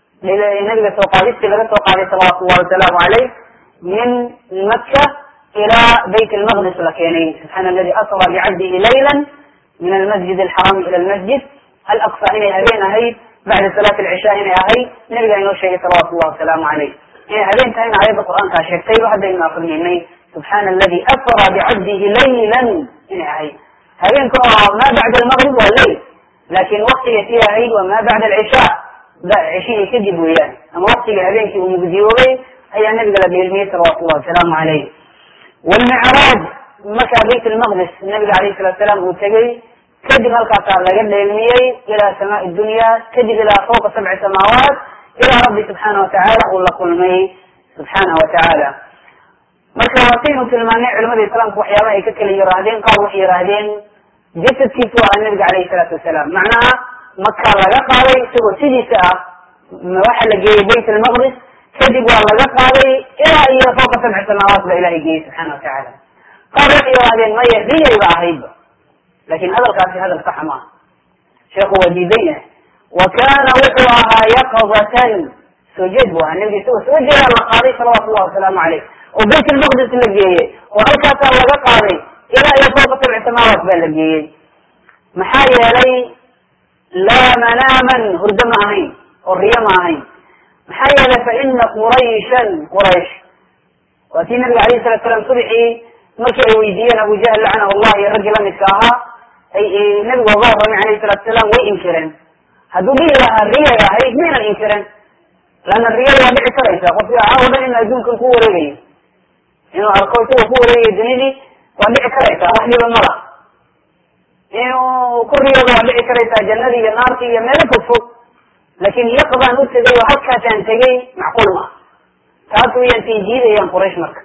النبي سوقاليس لغة سوقاليس صلى الله وسلام عليه من مكة إلى بيت المقدس لكيني سبحان الذي أسرى بعبده ليلا من المسجد الحرام إلى المسجد الأقصى هنا هبين هي بعد صلاة العشاء هنا هي النبي عليه صلى الله وسلام عليه يعني هذين تهين عليه القرآن كاشف سيب واحد بين آخرين سبحان الذي أسرى بعبده ليلا هنا هي هذين ما بعد المغرب والليل لكن وقت يتيها هي وما بعد العشاء لا عشيه كذب وياه أما وقت هذين كي ومجزيوه هي النبي عليه المية صلى الله وسلام عليه والمعراج مكة بيت المقدس النبي عليه الصلاة والسلام وتجي كذب القطار لقد المية إلى سماء الدنيا كذب إلى فوق سبع سماوات إلى ربي سبحانه وتعالى قل لكل مي سبحانه وتعالى مركواتين في المانع علماء الإسلام وحياما يككل يرادين قال وحي يرادين جسد كيسوا النبي عليه الصلاة والسلام معناها مكة لغا قالي سوى سيدي ساعة واحد لقي بيت المقدس كذب والله قالي إلى إلى فوق سبع سماوات بإله جيه سبحانه وتعالى قال وحي يرادين ما يهدي يبقى هيب لكن هذا القاسي هذا الصحمة شيخ وجيدية وكان وقوعها يقظة سجدها النبي سوى سجد الله قاضي صلوات الله وسلامه عليه وبيت المقدس اللي وهلكات الله قاضي إلى إلى فوق سبع سماوات باللي محايا لي لا مناما هرد معهين والريا معهين محايا فإن قريشا قريش وأتي النبي عليه الصلاة والسلام صبحي مكة ويدين أبو جهل لعنه الله الرجل مسكاها أي النبي والله عليه الصلاة والسلام وينكرن هدو بي لها الريا يا هي من الانكران لأن الريا لا بيعتريسا وفي عاودا إن أجونكم قوة ريا إنه أرقوتوا قوة ريا دنيني وبيعتريسا وحلي بالمرأة إنه كل ريا وبيعتريسا جنة النار في ملك الفوق لكن يقضى نفسه وحكا تنتهي معقول ما كانتوا ينتي جيدة ين قريش مكة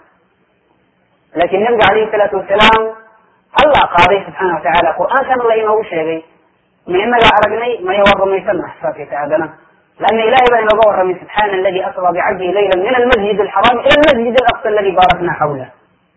لكن النبي عليه الصلاة والسلام الله قاضي سبحانه وتعالى القرآن كان الله ينهو شيئا من إما لا أرقني ما يورد من يسمى حساتي تعادنا لأن إلهي بأن يغور من سبحان الذي أسرى بعبده ليلا من المسجد الحرام إلى المسجد الأقصى الذي باركنا حوله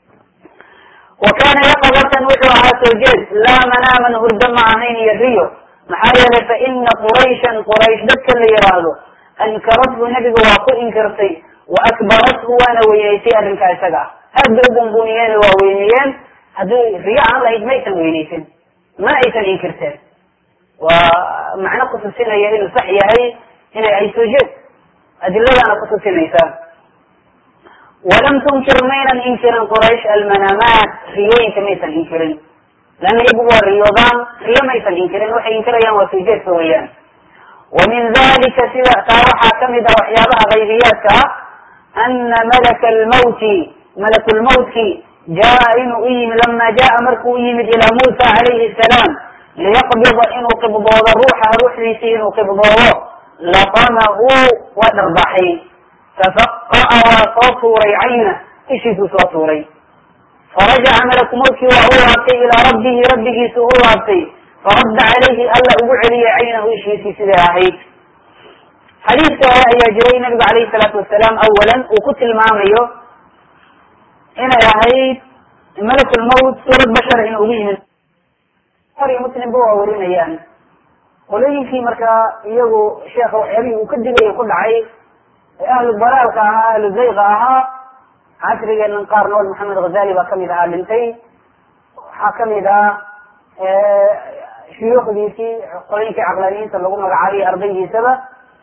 وكان يقظة وحوها سجد لا مناما هردم عهين يدريه محايا فإن قريشا قريش دكا ليراده أنكرته نبي واقو إنكرتي وأكبرته وأنا وينيسي أرنكا إساقا هذا بنبونيين ووينيين هذا رياء الله إجميتا وينيسين ما أيسان إنكرتين ومعنى قصصين هي إنه صحية هي هنا أي سجد أدلة أنا قصصين إيسان ولم تنكر ميلا إنكرا قريش المنامات ريوين كميتا إنكرين لأن يبقوا الرياضان ريا ميتا إنكرين وحي إنكريا وسجد سويان ومن ذلك سوى تاوحا كمدا وحيابها غيبياتها أن ملك الموت ملك الموت جاء إنه إيم لما جاء مركو إيم إلى موسى عليه السلام ليقبض إنه قبضه الروح روح ليسي إنه قبضه لطمه ودربحي ففقأ وصوتوري عينه إشي صوتوري فرجع ملك موت وهو أبتي إلى ربه ربه سهو أبتي فرد عليه ألا أقول علي عينه إشي سيدها هيك حديث يا جري النبي عليه الصلاة والسلام أولا وقتل معاميه هنا يا هيد ملك الموت سورة بشر إنه أبيه قرية مسلم بوا ورين أيام ولين في مركا يجو شيخ وحيري وكدقى يقول عي أهل الضلال كأها أهل الزيغة أها عشري قال نقار نول محمد غزالي وكم إذا عالمتي حكم إذا اه شيوخ ديسي قرين كي عقلانيين تلقون وقعالي أرضي سبا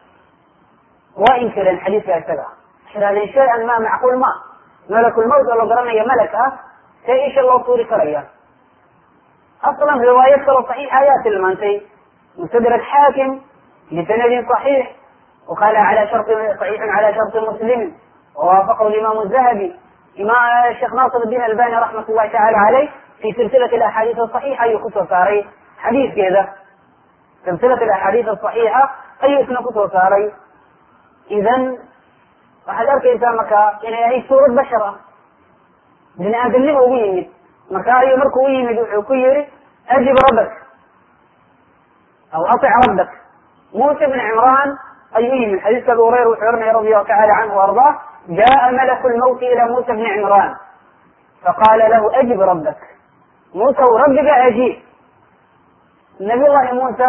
وإنكر الحديث يا سبا هذا شيئا ما معقول ما ملك الموت ولو قرنا يا ملكة سيئش الله طوري كريا أصلا في رواية صحيح آيات المنتي مستدرك حاكم بسند صحيح وقال على شرط صحيح على شرط مسلم ووافقه الإمام الذهبي إمام الشيخ ناصر الدين الألباني رحمة الله تعالى عليه في سلسلة الأحاديث الصحيحة يخص صاري حديث كذا سلسلة الأحاديث الصحيحة أي اسم كتب صاري إذن وحذرك إنسان مكا يعني هي سورة بشرة من أدلم ويمد مكا يمرك ويمد وحكيري أجب ربك أو أطع ربك موسى بن عمران أي من حديث أبي هريرة وحرمه رضي الله تعالى عنه وأرضاه جاء ملك الموت إلى موسى بن عمران فقال له أجب ربك موسى وربك أجيب النبي الله موسى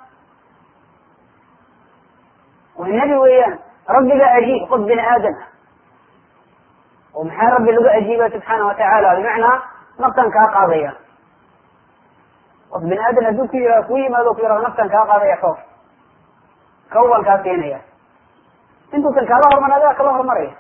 والنبي وياه ربك أجيب خذ بن آدم ومحا ربي لقى أجيبه سبحانه وتعالى بمعنى نقطا كاقاضية خذ بن آدم أدوك يراكوي ما ذوك يرى نقطا كاقاضية خوف كوال كاكينية انتو تلك الله من هذاك الله مريه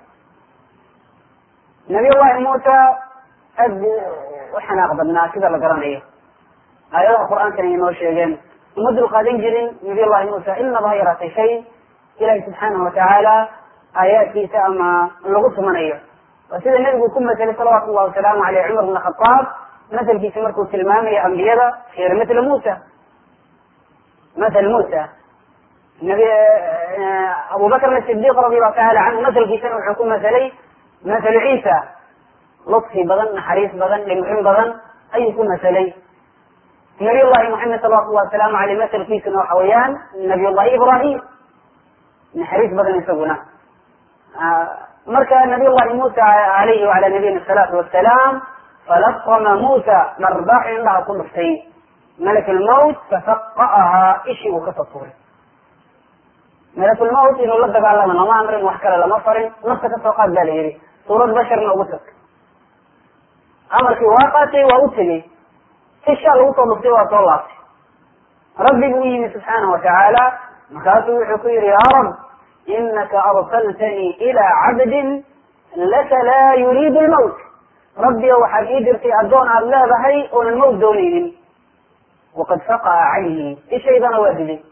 نبي الله موسى أد وحنا أقبلنا كذا لقرانية آيات القرآن كان ينور شيئين ومد القادم جرين نبي الله موسى إن ظاهرة شيء إلهي سبحانه وتعالى آيات في سأما اللغة منية وسيد النبي يقول مثل صلوات الله وسلامه على عمر بن الخطاب مثل في سمركو التلمام يا أنبياء خير مثل موسى مثل موسى النبي أبو بكر الصديق رضي الله تعالى عنه مثل في سنة الحكومة مثلي مثل عيسى لطفي بغن حريص بغن لمحم بغن أي يكون مثلي نبي الله محمد صلى الله عليه وسلم على مثل في سنة وحويان نبي الله إبراهيم من حريص بغن يسوونه آه مركا نبي الله موسى عليه وعلى نبينا الصلاة والسلام فلطم موسى مرباح عندها كل شيء ملك الموت ففقأها إشي وكتطور ملك الموت إنه لدك على من ما أمر وحكرا لما فرن نفسك التوقات داليري صورة بشر نوبتك أمر في واقعتي وأوتلي إشاء الوطن بسوى طولاتي ربي بويني سبحانه وتعالى مكاتب حقير يا رب إنك أرسلتني إلى عبد لك لا يريد الموت ربي وحقيدر في أدون الله بهي أن الموت دونين وقد فقع عيني إيش أيضا وادلي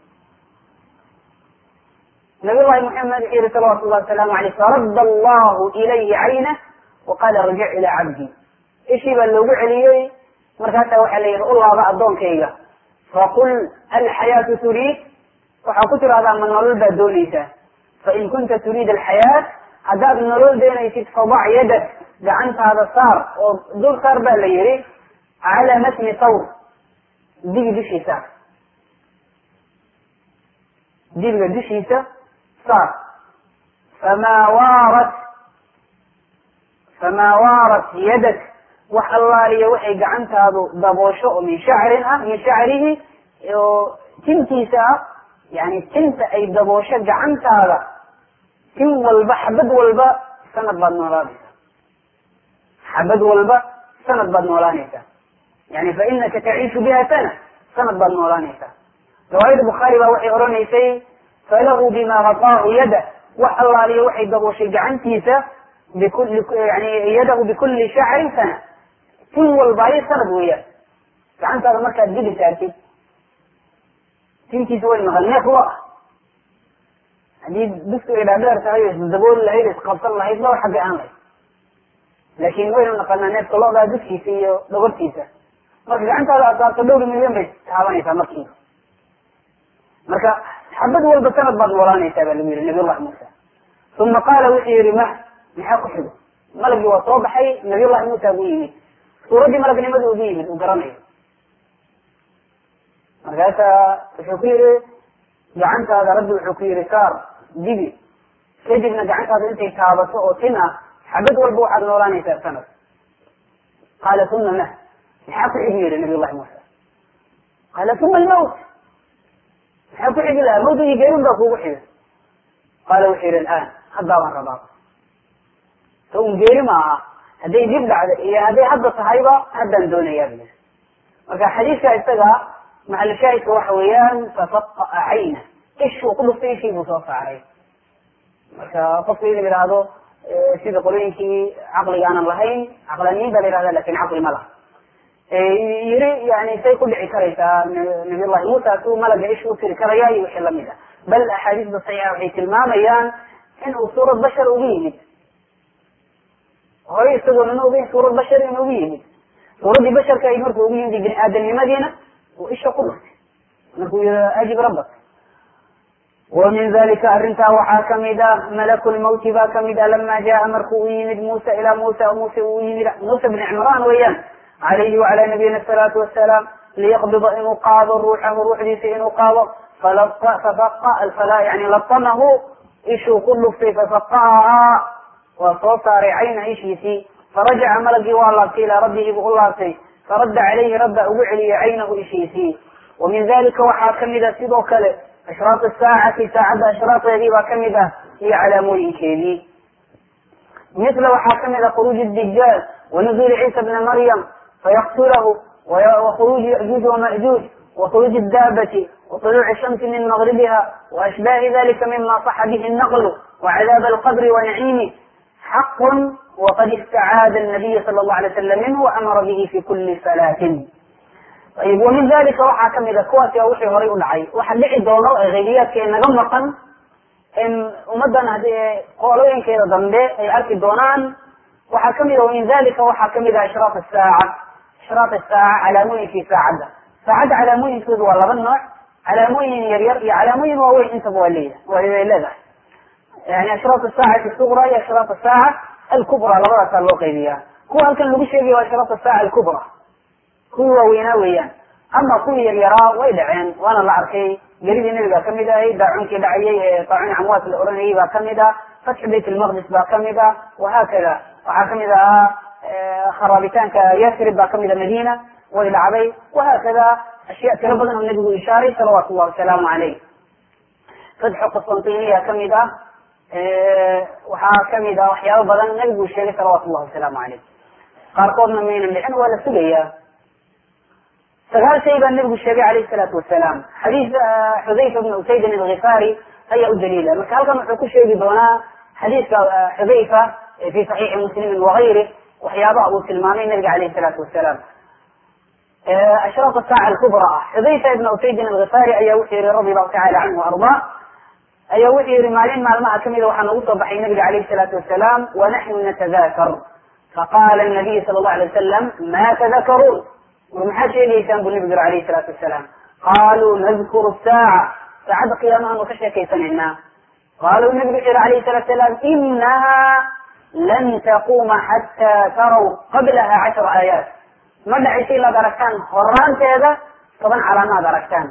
نبي الله محمد صلى الله عليه وسلم عليه فرد الله إليه عينه وقال رجع إلى عبدي إيش يبقى اللي وقع لي مركاته وحلي الله بقى أدون كيغا فقل الحياة تريد وحكتر هذا من نرد دونيته فإن كنت تريد الحياة عذاب النرول دينيتك فضع يدك دعنت هذا الصار ودول صار باليري على متن صوت دي دي شيء دي دي شيء صار فما وارت فما وارت يدك وحلا لي وحي دعنت هذا ضبوشو من شعرها من شعره تنتي سا يعني تنت أي ضبوشة دعنت هذا tin walba xabad walba sanad baad noolaanaysaa xabad walba sanad baad noolaanaysaa yani fa inaka taciishu biha sana sanad baad noolaanaysaa riwaayada bukhaari baa waxay oranaysay falahu bima gataahu yada wax allaaliyo waxay dabooshay gacantiisa bikuli yani yadahu bikuli shacrin sana tin walba ay sanad weeyaan gacantaada markaad dili saartid tintiisa way maqan neef lo ah haddii dusku ay dhaadheer tahay o isdabooli lahayd isqabsan lahayd laba xagga aan lahayd laakin waynu naqanaa neefka lodaa duskiisa iyo dhogortiisa marka gacantaada aad saarto dhowr milyan bay taabanaysaa markiiba marka xabad walba sanad baad noolaanaysaa baa lagu yihi nabiy llahi muusa uma qaala wuxuu yihi ma maxaa ku xigo malagii waa soo baxay nabiy llahi muusa buu yimid suuraddii malagnimada ugu yimid uu garanayo markaasa wuxuu ku yihi gacantaada rabbi wuxuu ku yihi saar dibi kadibna gacantaada intay taabato oo tin ah xabad walba waxaad noolaanaysaa sanad qaala uma ma maxaa ku xigi yihi nabiy llahi muusa qaala uma almawt maxaa ku xigi lahaa mawt iyo geerin baa kugu xiga qaala wuxuu yihi alaan haddaa baan rabaa so un geeri ma aha hadday dib dhacda iyo hadday hadda tahayba haddaan doonayaa bu yiri marka xadiiska isaga maxal shaahidka waxa weeyaan fafaqaa cayna ishuu ku dhuftay ishii buu soo saaray marka qofka in la yihahdo sida qolooyinkii caqliga aanan lahayn caqlaniin baa la yihahda lakin caqli ma laha yiri yani say ku dhici karaysaa nabiy llahi muusa si uu malaga ish u tiri karaya iyo wixii lamid a bal axaadiisda saxiixa waxay tilmaamayaan in uu suurad bashar ugu yimid hore isagoo nana ogeyn suurad bashar in ugu yimid suuraddii basharka ay markuu ugu yimid bini aadamnimadiina uu isha ku dhuftay markuu yihi ajib rabbak ومن ذلك arintaa waxaa kamid a malk lmawti baa kamid a lama jaa markuu u yimid musa ilaa musa musa uu yimid musa bn cimran weeyaan alayhi وعalى nabiyina الsalaatu wasalaam liyaqbida inuu qaado ruuxahu ruuxdiisa inuu qaado yani latanahu ishuu ku dhuftay fafaqahaa waa soo saaray cayna ishiisii farajaca malagii waa laabtay ilaa rabbihi buu u laabtay faradda calayhi rabba ugu celiyay caynahu ishiisii وmin dalika waxaa kamida sidoo kale ashraaq saacati saacadda ashraadeedii baa kamid ah iyo calaamooyinkeedii misla waxaa kamid ah khuruuj dijaal wanuzuli ciisa bna maryam fayaqtulahu wakhuruuj yajuuj wamajuuj wakhuruuj daabati waطuluuci shamsi min magribiha waashbahi dalika mima saxa bihi naqlu wacadaab alqabri wanaciimi xaqun waqad istacaada nabiy sala allahu alay slam minhu waamara bihi fi kuli salaatin ayib wamin dalika waxaa kamid a kuwaasi wixii horay u dhacay waxa dhici doono ee haybiyaadka naga maqan in ummadan hadii qolooyinkeeda dambe ay arki doonaan waxaa kamid a wamin dalika waxaa kamid ah ishraaq saaca ishraaq saaca calaamooyinkii saacadda saacadda calaamooyinkoodu waa laba nooc calaamooyin yaryar iyo calaamooyin waaweyn intaba waa leeyahay way leedahay yani ashraaq saacati sugra iyo ashraaq saaca alkubra labadaasaa loo qaybiyaa kuwa halkan lagu sheegaya waa ashraaq saaca alkubra kuwii waaweynaa weeyaan ama kuwii yaryaraa way dhaceen waana la arkay geridii nebigaa kamid ahay daacunkii dhacayay ee daacun amwaas la oranayay baa kamid ah fatxu bayt lmaqdis baa kamid ah wahaakada waxaa kamid ahaa kharaabitaanka yasrib baa kamid a madina way dhacday wahaakada ashya tiro badan oo nebigu ishaaray salawaatu llahi wasalaamu caleyh fatxu qustantiniya kamid ah waxaa kamid ah waxyaaba badan nebigu sheegay salawaatu llahi wasalaamu caleyh qaarkoodna maynan dhicin waa la sugayaa sagaal shay baa nabigu sheegay alayh salaatu wasalaam xadiis xudayfa bn usaydin algifaari ayaa u daliila marka halkan wuxuu ku sheegi doonaa xadiiska xudayfa fi saxiixi muslimin wagayri waxyaabaha uu tilmaamay nabiga alayh salaatu wasalaam ashraaq saaca alkubra ah xudayfa ibn usaydin algifaari ayaa wuxuu yihi radi allahu tacala canhu arda ayaa wuxuu yihi maalin maalmaha kamida waxaa nagu soo baxay nabiga alayh salaatu wasalaam wanaxnu natadakar faqala nabiy sala allahu alay wasalam ma tadakaruun war maxaa sheegaysaan buu nabigu yiri alayhi salaatu wasalaam qaluu nadkuru saaca saacadda qiyaamahaanu ka sheekaysanaynaa qaluu nabigu wuxuu yihi alayhi salatu wasalaam inaha lan taquma xataa taraw qablaha cashara aayaat ma dhacaysa ilaad aragtaan horaanteeda toban calaamaad aragtaan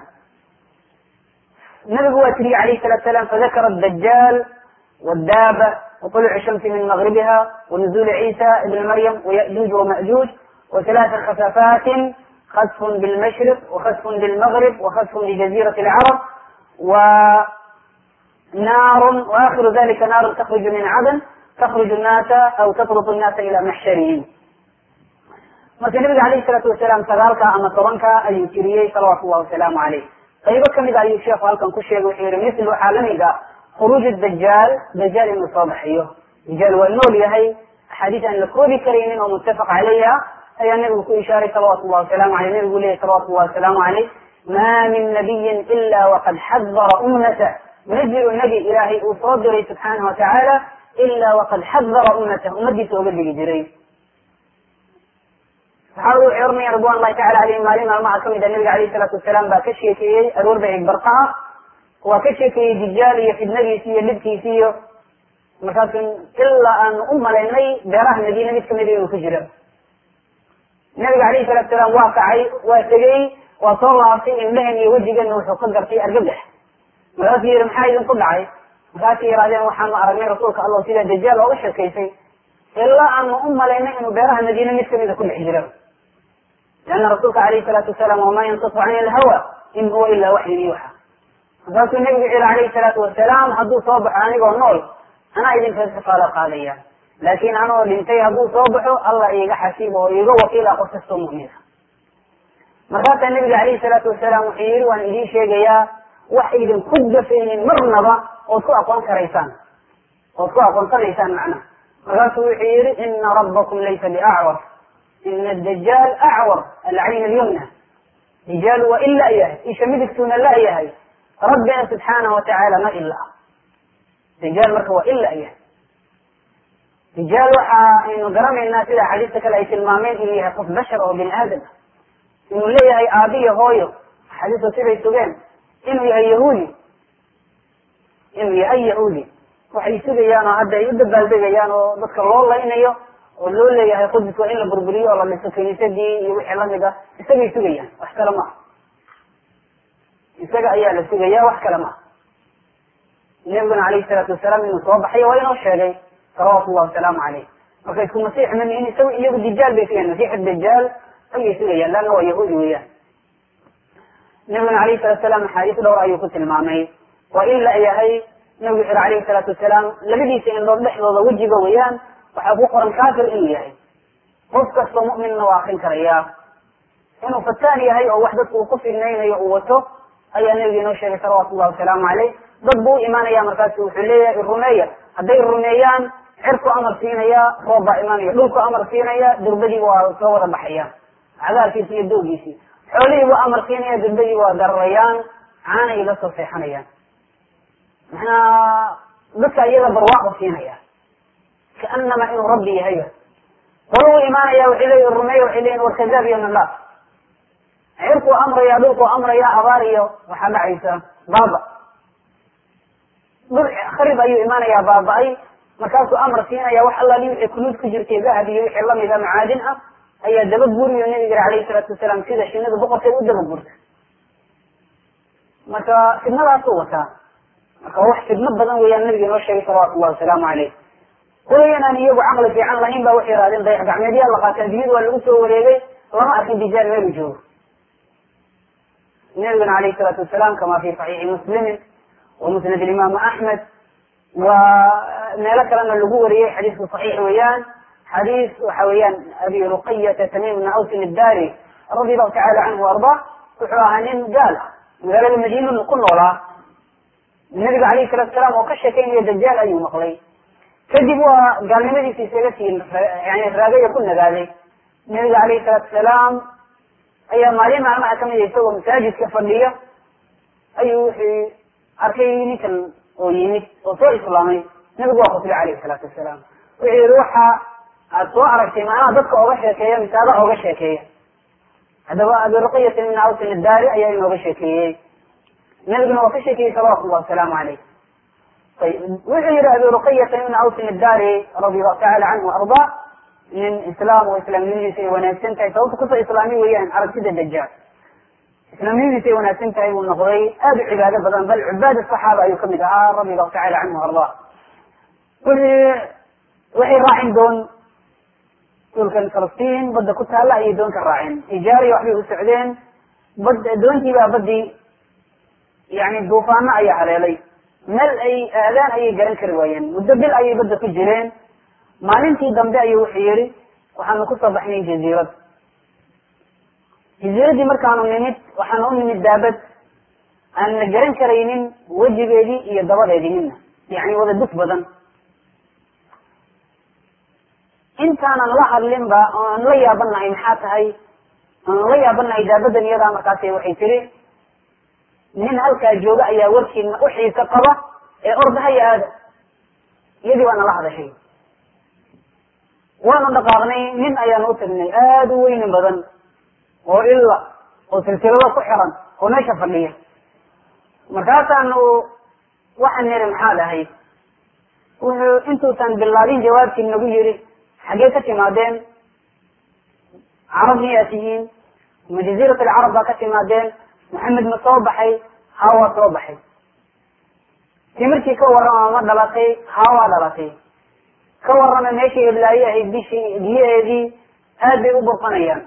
nabigu waa tiriyey alayhi salatu wasalaam fadakara adajaal wadaaba وطلوع الشمس من مغربها ونزول عيسى ابن مريم ويأجوج ومأجوج وثلاث خسفات خسف بالمشرق وخسف بالمغرب وخسف بجزيرة العرب نار وآخر ذلك نار تخرج من عدن تخرج الناس أو تطرق الناس إلى محشرهم. marka nabiga alayhi salaatu wasalaam sagaalka ama tobanka ayuu tiriyey salawaatu llahi wasalaamu caleyh. qaybo kamid a ayuu sheekhu halkan ku sheegay wuxuu yihi misl waxaa lamid a khuruuj dajaal, dajaal inuu soo baxayo. dajaal waa nool yahay, axaadiis aan la koobi karaynin oo muttafaq caleyha ayaa nabigu ku ishaaray salawaatu llahi wasalaamu aleyh. nabigu leeyahy salawaatu llahi wasalaamu caleyh ma min nabiyin ila waqad xadara ummata, ma jiro nebi ilaahay uu soo diray subxaanahu watacaala ila waqad xadara ummata, ummadiisa oga dhigi jiray. saxaabadu waxay oranayaan ridwan llahi tacala aleyhim maalin maalmaha kamid a nabiga alayhi salaatu wasalaam baa ka sheekeeyey aroor bay barqaa waa ka sheekeeyey dijaal iyo fidnadiisi iyo dhibkiisi iyo markaasu ilaa aan u malaynay beeraha madiina mid kamida inuu ku jiro. nabiga alayhi salatu salaam waa kacay, waa tegey, waa soo laabtay, indhehen iyo wejigeena wuxuu ka gartay argagax. markaasuu yihi maxaa idinku dhacay? markaasay yidhahdeen waxaanu aragnay rasuulka allah sida dajaal ooga sheekaysay ilaa aanu u malaynay inuu beeraha madiina mid kamida ku dhex jiro. لأن rasuulka alayhi الsalaatu wasalaam wama yantiqu can ilhawa in huwa ila waxyun yuuxa. markaasuu nabigu yiri alayhi الsalaatu wasalaam hadduu soo baxo anigoo nool anaa idinka kafaalo qaadaya, laakin anoo dhintay hadduu soo baxo allah iiga xasiib oo iiga wakiila qof kastoo mu'mina. markaasaa nabiga alayhi الsalaatu wasalaam wuxuu yihi waan idin sheegayaa wax idin ku gafaynin marnaba ood ku aqoon karaysaan ood ku aqoonsanaysaan macnaha. markaasuu wuxuu yihi ina rabbakum laysa biacwar ina dajaal acwar alcayn alyumna, dajaal waa in la-yahay, isha midigtuuna la-yahay, rabbina subxaanahu watacaala ma ila ah. dajaal marka waa in la-yahay. dajaal waxa aynu garanaynaa sida axaadiista kale ay tilmaameen inuu yahay qof bashar oo bini aadam ah, inuu leeyahay aabiyo hooyo, axaadiista siday sugeen, inuu yahay yahuudi inuu yahay yahuudi waxay sugayaan oo hadda ay u dabaaldegayaan oo dadka loo laynayo oo loo leeyahay qudus waa in la burburiyo oo la dhiso kiniisadii iyo wixii lamid a, isagay sugayaan, wax kale maaha. isaga ayaa la sugaya, wax kale maaha. nabiguna alayhi salaatu wasalaam inuu soo baxayo waa inoo sheegay salawaatu llahi wasalaamu caleyh. marka isku masiix ma nihin, isaga iyagu dijaal bay sugayaan, masiix dajaal ayay sugayaan leanna waa yahuudi weeyaan. nabiguna alayhi salatu wasalaam axaadiis dhowr ayuu ku tilmaamay waa in la yahay. nabigu wuxu yiri alayhi salaatu wasalaam labadiisa indhood dhexdooda wejiga weeyaan waxaa ku qoran kaafir inuu yahay. qof kastoo mu'minna waa akrin karayaa inuu fataan yahay oo wax dadku uu ku fidnaynayo uu wato ayaa nabiga inoo sheegay salawaatu llahi wasalaamu caleyh. dad buu u imaanaya markaasu wuxuu leeyahay rumeeya, hadday rumeeyaan cirku amar siinaya, roob baa imaanaya, dhulku amar siinaya, durbadiiba waa soo wada baxayaan, cagaarkiisi iyo doogiisii. xoolihiibu amar siinaya, durbadii waa dararayaan, caanay la soo seexanayaan. maxnaa dadka iyada barwaaqo siinaya kaanama inuu rabbi yahayba. qolo u imaanaya waxay leeyihin rumeeya, waxay leeyihin war kadaab iyo nalaaf. cirkuu amraya, dhulkuu amraya, abaar iyo waxaa dhacaysa baaba. dhul kharib ayuu imaanaya baaba-ay, markaasuu amar siinaya wax allaali wixii kunuud ku jirtay dahab iyo wixii lamida macaadin ah ayaa daba guriyo nabiga yiri alayhi salaatu wasalaam sida shinida boqortay u daba gurta. marka fidnadaasuu wataa. marka wax fidno badan weeyaan nabiga inoo sheegay salawaatu llahi wasalaamu caleyh. qulayan aan iyagu caqli fiican lahayn ba waxay yidhahdeen dayax gacmeedyaa la qaatay, addunyada waa lagu soo wareegay, lama arkin dijaal meelu joogo. nabiguna alayhi salaatu wasalaam kama fi saxiixi muslimin wa musnad imaam axmed wa meelo kalena lagu wariyey xadiisku saxiix weeyaan. xadiis waxa weeyaan abi ruqayata tamim bna awsin iddari radi allahu tacala canhu arda wuxuu ahaa nin gaal ah magaalada madiina ku noolaa. nabiga alayhi salatu wasalaam oo ka sheekeynayo dajaal ayuu maqlay, kadib waa gaalnimadiisa isaga sii yani raagaya ku nagaaday. nabiga alayhi salaatu wasalaam ayaa maalin maalmaha kamida isagoo masaajidka fadhiya ayuu wuxuu arkay ninkan oo yimid oo soo islaamay. nabigu waa khutbay alayhi salaatu wasalaam, wuxuu yihi waxa aad soo aragtay maanaha dadka ooga sheekeeya mise ada ooga sheekeeya. haddaba abi ruqayata min awsin idaari ayaa inooga sheekeeyey, nabiguna waa ka sheekeeyey salawatu llahi wasalaamu caleyh. ayb wuxuu yihi abi ruqayata min awsin idaari radi allahu tacala canhu arda nin islaam oo islaamnimadiisa ay wanaagsan tahay, sababta kusoo islaami weeyaan aragtida dajaal. islaamnimadiisa ay wanaagsan tahay buu noqday aad u cibaado badan, bal cubaad saxaaba ayuu kamid ahaa radi allahu tacala canhu arda. waxay raacin doon dhulkan falastiin badda ku taalla ayay doon ka raaceen, tijaariya waxbay u socdeen. bad doontii baa badii yani duufaano ayaa haleelay, meel ay aadaan ayay garan kari waayeen, muddo bil ayay badda ku jireen. maalintii dambe ayuu wuxuu yihi waxaanu kusoo baxnay jaziirad. jaziiradii markaanu nimid waxaanu u nimid daabad aan la garan karaynin wejigeedii iyo dabadeedii midna, yani wada dus badan. intaanan la hadlinba oo aan la yaabanahay maxaa tahay, aan la yaabanahay daabadan iyadaa. markaasi waxay tiri nin halkaa jooga ayaa warkiina u xiisa qaba ee ordahaya aada. iyadii waana la hadashay, waanu dhaqaaqnay. nin ayaanu u tagnay aada u weynin badan oo ila oo silsilado ku xiran oo meesha fadhiya. markaasaanu waxaan niri maxaa dhahay, wuxuu intuusan bilaabin jawaabkii nagu yiri xaggee ka timaadeen, carab miyaa tihiin, ma jaziirat alcarab baa ka timaadeen, maxamed ma soo baxay, haa waa soo baxay. timirtii ka warrama ma dhalatay, haa waa dhalatay. ka warrama meeshii eblaaye ahayd bishii biyaheedii aad bay u burqanayaan.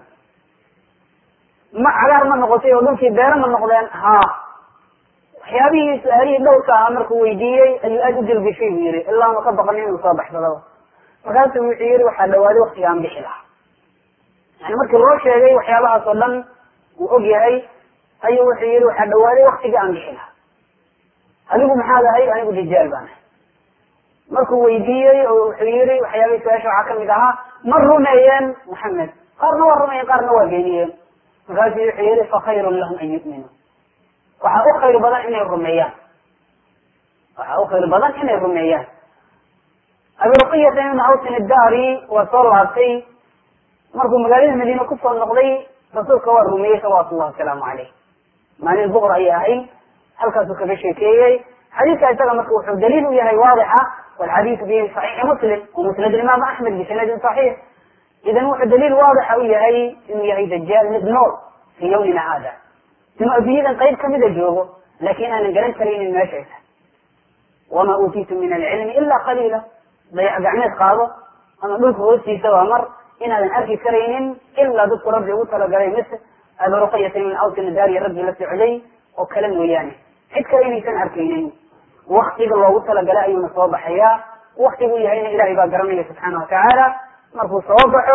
ma cagaar ma noqotay oo dhulkii beero ma noqdeen, haa. waxyaabihii su-aalihii dhowrka ahaa markuu weydiiyey ayuu aada u gelgeshay buu yihi, ilaa ma ka baqanin inuu soo baxsadaba. markaasuu wuxuu yihi waxaa dhawaaday waktiga aan bixi lahaa. yani markii loo sheegay waxyaabahaas oo dhan uu og yahay ayuu wuxuu yihi waxaa dhawaaday waktiga aan bixi lahaa. adigu maxaad ahay? anigu dajaal baan ahay. markuu weydiiyey oo wuxuu yihi waxyaabihii su-aasha waxaa kamid ahaa ma rumeeyeen maxamed, qaarna waa rumeeyeen qaarna waa beeniyeen. markaasuu wuxuu yihi fakhayrun lahum an yu'minuu, waxaa u khayr badan inay rumeeyaan, waxaa u khayr badan inay rumeeyaan. abiruqiyata ibn awsin iddaari waa soo laabtay. markuu magaalada madiine kusoo noqday rasuulka waa rumeeyey salawatu llahi wasalaamu caleyh. maalin duhr ayay ahayd, halkaasuu kaga sheekeeyey. xadiidka isaga marka wuxuu daliil u yahay waadixa, walxadiidu fi saxiixi muslim wamusnad imaam axmed bisanadin saxiix. idan wuxuu daliil waadixa u yahay inuu yahay dajaal mid nool fi yawmina hada, inuu adduunyadan qayb kamida joogo laakin aanan garan karaynin meeshay tahay. wamaa uutiitum min alcilmi ila qaliila, dayac gacmeed qaado ama dhulka hoostiisa waa mar inaadan arki karaynin ilaa dadku rabbi ugu talagalay mise abiruqiyata min awsin daariya rabbi la socday oo kale mooyaane cid kale inaysan arkaynin. waktiga loogu talagalay ayuuna soo baxayaa. waktigu yahayna ilahay baa garanaya subxaana watacaala. markuu soo baxo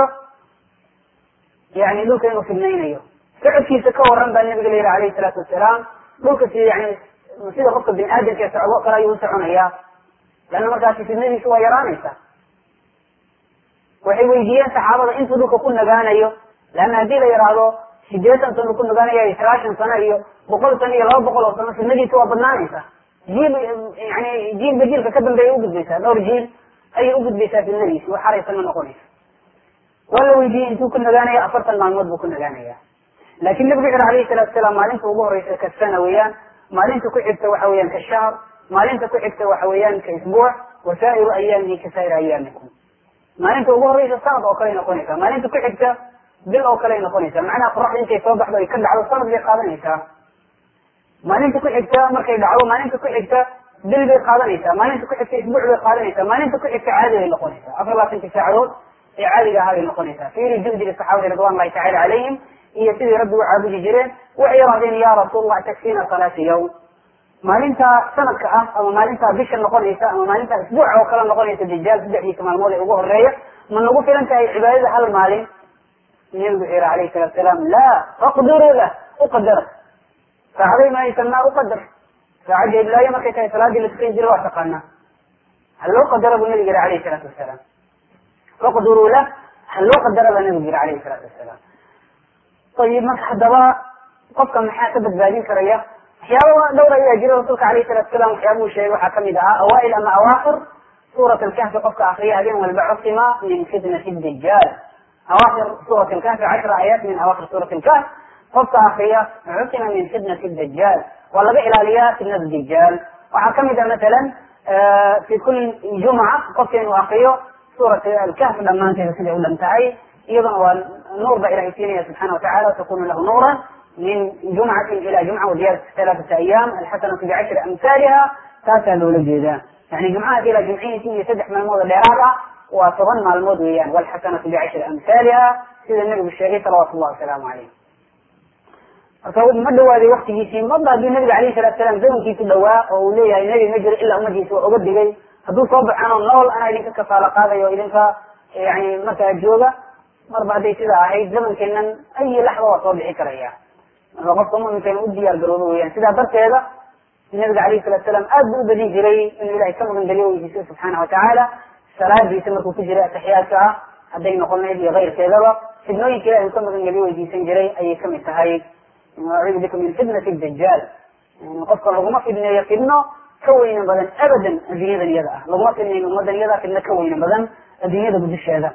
yani dhulka inuu fidnaynayo. socodkiisa ka waran baa nabiga la yihi alayhi salaatu wasalaam. dhulka si yani sida qofka bini aadamka socdo kale ayuu usoconaya, leanna markaasi fidnadiisu waa yaraanaysa. waxay weydiiyeen saxaabada intuu dhulka ku nagaanayo, leanna haddii la yidhaahdo sideetan sano ku nagaanaya sagaashan sano iyo boqol sano iyo laba boqol oo sano fidnadiisa waa badnaanaysa. jiil yani jiilba jiilka ka dambeeya ugudbaysaa, dhowr jiil ayay ugudbaysaa fidnadiisi, wax haraysan ma noqonaysa. waa la weydiiyey intuu ku nagaanaya, afartan maalmood buu ku nagaanaya. laakin nabigu wuxu alayhi salatu wasalaam maalinta ugu horeysa ka sana weeyaan, maalinta ku xigta waxa weeyaan ka shahr, maalinta ku xigta waxa weeyaan ka isbuuc, wasaa'iru ayaamihi ka saa'iri ayaamikum. maalinta ugu horeysa sanad oo kale noqonaysa, maalinta ku xigta bil oo kale noqonaysa. macnaha qoraxda intay soo baxdo ay ka dhacdo sanad bay qaadanaysaa. maalinta ku xigta markay dhacdo, maalinta ku xigta bil bay qaadanaysaa, maalinta ku xigta isbuuc bay qaadanaysaa, maalinta ku xigta caadi bay noqonaysaa. afar labaatanka saacadood ee caadiga ahaa bay noqonaysaa. fiiri juhdiga saxaabada ridwan llahi tacala calayhim iyo sidii rabbi u caabudi jireen. waxay yarahdeen ya rasuulallah takfiina salaata yawm. maalintaa sanadka ah ama maalintaa bisha noqonaysa ama maalintaa isbuuca oo kale noqonaysa dajaal saddexdiisa maalmood ee ugu horeeya ma nagu filan tahay cibaadada hal maalin? nabigu wuxuu yihi alayhi salatu salaam laa faqdiruu lah, uqadara. saacaday ma haysanaa uqadar. saacadda iblaayo markay tahay salaadii la tukan jira waa taqaanaa, ha loo qadara buu nabigu yihi alayhi salaatu wasalaam. faqdiruu lah, ha loo qadara baa nabigu yihi alayhi salaatu wasalaam. ayib marka haddaba qofka maxaa ka badbaadin karaya? waxyaaba dhowr ayaa jira. rasuulka alayhi salatu salam waxyaabuu sheegay waxaa kamid ahaa awaail ama awaakhir suurat alkahfi qofka akriya habeen walba cusima min fitnati dajaal. awaakhir suurat alkahfi cashra aayaat min awaakhir suurat alkahf qofka akriya cusima min fitnati dajaal, waa laga ilaaliyaa fitnada dajaal. waxaa kamid ah masalan fi kuli jumca qofka inuu akriyo suurat alkahf dhamaanteeda siday u dhan tahay, iyadana waa nuur ba ilahay siinaya subxana watacala, takunu lahu nuuran min jumcatin ila jumca wadiyarat talaatata ayaam alxasanatu bicashri amhaaliha. taasaa loola jeedaa yani jumcaha ilaa jumcihiisi iyo saddex maalmood oo dheeraad ah waa toban maalmood weeyaan. walxasanatu bicashri amhaaliha sida nabigu sheegay salawatu llahi wasalaamu caleyh. ما دواadي wktigiisii maba haduu nabiga alayh salatu salam zamankiisu dhawaa oo uu leeyahay nebi ma jiro ilaa umadiisa waa oga digay hadduu soo baxano nool anaa idinka kafaalo qaadayo idinka yani markaa jooga marba hadday sidaa ahayd zamankeenan ayi laxda waa soo bixi karaya marka qofka muminka u diyaar garoobo weyaan sidaa darteeda nabiga alayh salatu salam aad bu u badin jiray inuu ilahay ka magan geliyo weydiiso subxaana watacaala salaadiisa markuu ku jiray ataxiyaadka ah hadday noqonayd iyo keyrkeedaba fidnooyinka ilahay uu ka magan geliyo weydiisan jiray ayay kamid tahay acuudu bika min fitnati dajaal qofka laguma fidneeyo fidno ka weyna badan abadan adduunyadan iyada ah laguma fidneyn ummadan iyada fidno ka weyna badan adduunyada gudusheeda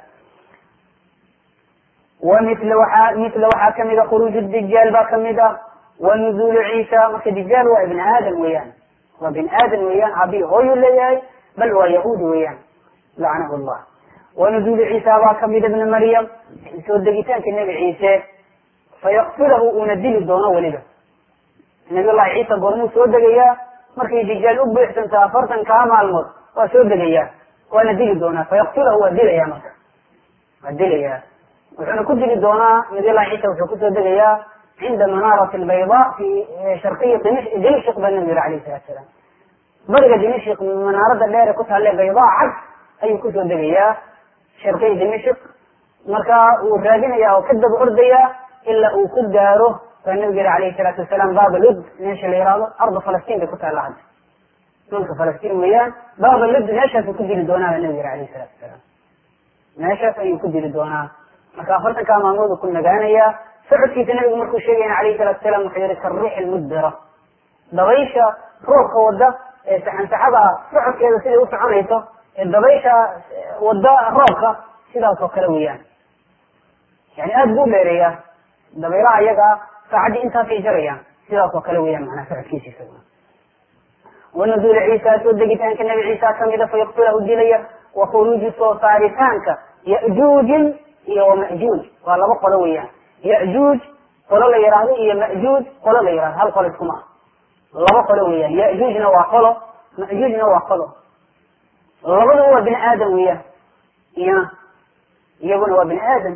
wamila waaa mila waxaa kamida khuruuj dajaal baa kamid ah wanuzulu ciisa marka dajaal waa ibn aadam weeyaan waa bin aadam weeyaan abi hooyu leeyahay bal waa yahuudi weeyaan lacanahu llah wanuzulu ciisa baa kamida ibna maryam soo degitaanka nebi ciise fayaqtulahu una dili doono weliba nabiy llahi ciisa goormuu soo degayaa markay dajaal u buuxsanto afartan kaa maalmood waa soo degayaa waana dili doonaa fayaqtulahu waa dilaya marka waa dilayaa wuxuuna ku dili doonaa nabiy llahi ciisa wuxuu kusoo degayaa cinda manaarat albayda fi sharqiyi dimashq baa nabi yiri alayh salatu salam bariga dimashq manaarada dheere ku taale bayda cad ayuu kusoo degayaa sharqiyi dimashq marka uu raadinaya oo ka daba ordaya ilaa uu ku gaaro baa nabiga yiri alayhi salaatu wasalaam baaba lud meesha la yihahdo arda falastiin bay ku taalla hadda dhulka falastiin weeyaan baaba lud meeshaasuu ku dili doonaa baa nabiga yiri alayhi salaatu wasalaam meeshaas ayuu ku dili doonaa marka afartankaa maalmoodu ku nagaanaya socodkiisa nabigu markuu sheegayna alayhi salatu wasalaam wuxuu yihi karix lmudbira dabaysha roobka wada ee saxansaxada ah socodkeeda siday u soconayso ee dabaysha wada roobka sidaas oo kale weeyaan yani aada buu dheereeyaa dabaylaha iyaga saacaddii intaasay jarayaan sidaas oo kale weeyaan manaa socodkiisa wanuzul ciisa soo degitaanka nabi ciisa kamida fayaqtulahu dilaya wa khuruuji soo saaritaanka yajuujin iyo wamajuuj waa laba qolo weeyaan yajuuj qolo la yihahdo iyo majuuj qolo la yihahdo hal qolo iskuma ah laba qolo weeyaan yajuujna waa qolo majuujna waa qolo labadaba waa bini aadam weeyaan iyana iyaguna waa bini aadam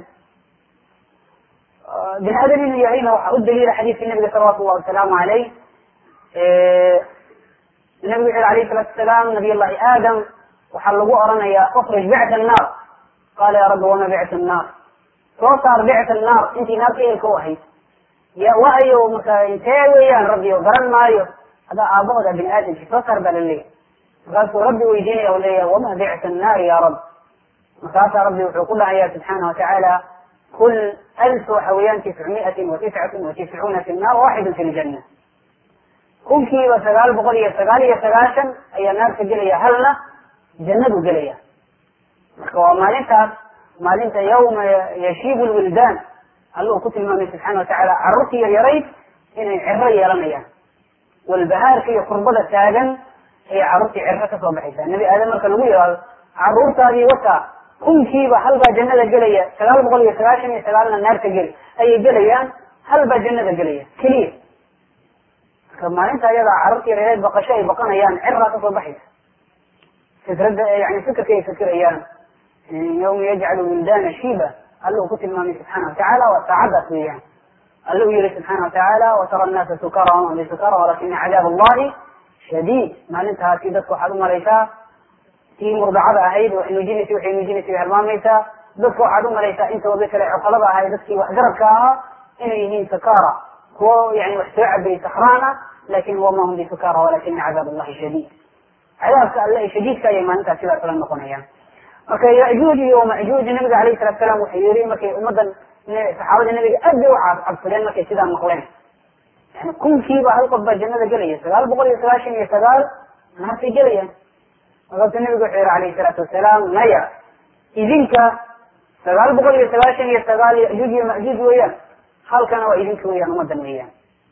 bini aadam inuu yahayna waxaa u daliila xadiidka nabiga salawatu llahi wasalaamu aleyh nabigu wuxu yhi alayh salatu wasalaam nabiy llahi aadam waxaa lagu oranayaa ukrij bicta annaar qala ya rabbi wama bicta annaar soo saar bicta annaar intii naarka eelka u ahayd ya waayo marka intee weeyaan rabbi o garan maayo hadaa aabahooda bini aadamki soo saar baa la leeyahy markaasuu rabbi weydiinaya o leeyahay wama bicta annaari ya rab markaasaa rabbi wuxuu ku dhahaya subxaana watacaala kul alf waxa weeyaan tiscmiatin wa tiscatin wa tiscuuna fi nnaar waaxidun fi ljanna kunkiiba sagaal boqol iyo sagaal iyo sagaashan ayaa naarka gelaya halna jannadu gelaya marka waa maalintaas maalinta yawma yashiibu lwildaan alluu ku tilmaamay subxaana watacaala carruurtii yaryarayd inay ciro yeelanayaan walbahaarka iyo kurbada taagan ayay carruurtii ciro kasoo baxaysaa nebi aadam marka lagu yihahdo carruurtaadii wata kunkiiba halbaa jannada gelaya sagaal boqol iyo sagaashan iyo sagaalna naarta geli ayay gelayaan halbaa jannada gelaya keliya marka maalinta ayadaa carruurtii yaryarayd baqasho ay baqanayaan ciraa kasoo baxaysa fikrada yani fikirka ay fikirayaan yawma yajcalu wildana shiba alla uu ku tilmaamay subxaana watacaala waa saacadaas weeyaan alla uu yihi subxaana watacaala watara annaasa sukara wama bisukara walakina cadaab allahi shadiid maalintaasi dadka waxaad umalaysaa tii murdacada ahayd wax nuujinaysa waxay nuujinaysa way halmaamaysaa dadka waxaad umalaysaa intooda kale coqolada ahayd dadkii waxgarabka ahaa inay yihiin sukara kuwo yani wax soo cabay sakraan ah lakin wama hum bisukara walakina cadaab allahi shadiid cadaabka alle shadiidka ayay maalintaas sidaas la noqonayaan marka yajuuj iyo majuuj nabiga alayh salatu salam wuxuu yihi markay ummadan saxaabada nabiga aad bay u cabsadeen markay sidaa maqleen yani kunkiiba hal qof baa jannada gelaya sagaal boqol iyo sagaashan iyo sagaal naartay gelayaan markaasuu nabigu wuxuu yihi alayh salaatu wasalaam maya idinka sagaal boqol iyo sagaashan iyo sagaal yajuuj iyo majuuj weeyaan halkana waa idinka weeyaan ummadan weeyaan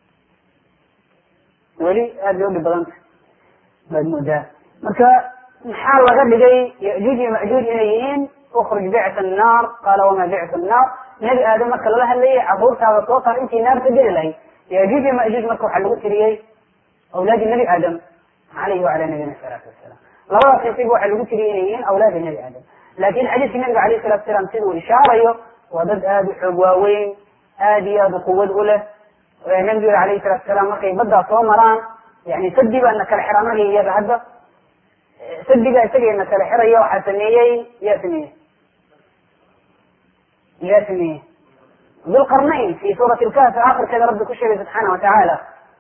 weli aad bay udhib badanta baad moodaa marka maxaa laga dhigay yajuuj iyo majuuj inay yihiin ukruj bicta annaar qaala wama bicta annaar nebi aadam marka lala hadlayay carruurtaada soo saar intii naarta geli lahayd yajuuj iyo majuuj marka waxaa lagu tiriyey awlaadi nebi aadam alayhi wacala nabiyina salaatu wasalaam labadaas nasiib waxaa lagu tiriyey inay yihiin awlaada nebi aadam laakin xadiiska nabiga alayh salatu salaam sida uu ishaarayo waa dad aada u xoog waaweyn aada iyo aada u quwad u leh nabigu alayhi salatu wasalaam markay baddaa soo maraan yani sadi baa na kala xira anaga iyaga hadda sadigaa isagayna kala xiraya waxaa sameeyey yaa sameeyey yaa sameeyey dhulqarnayn fi suurati lkahf akhirkeeda rabbi ku sheegay subxaana watacaala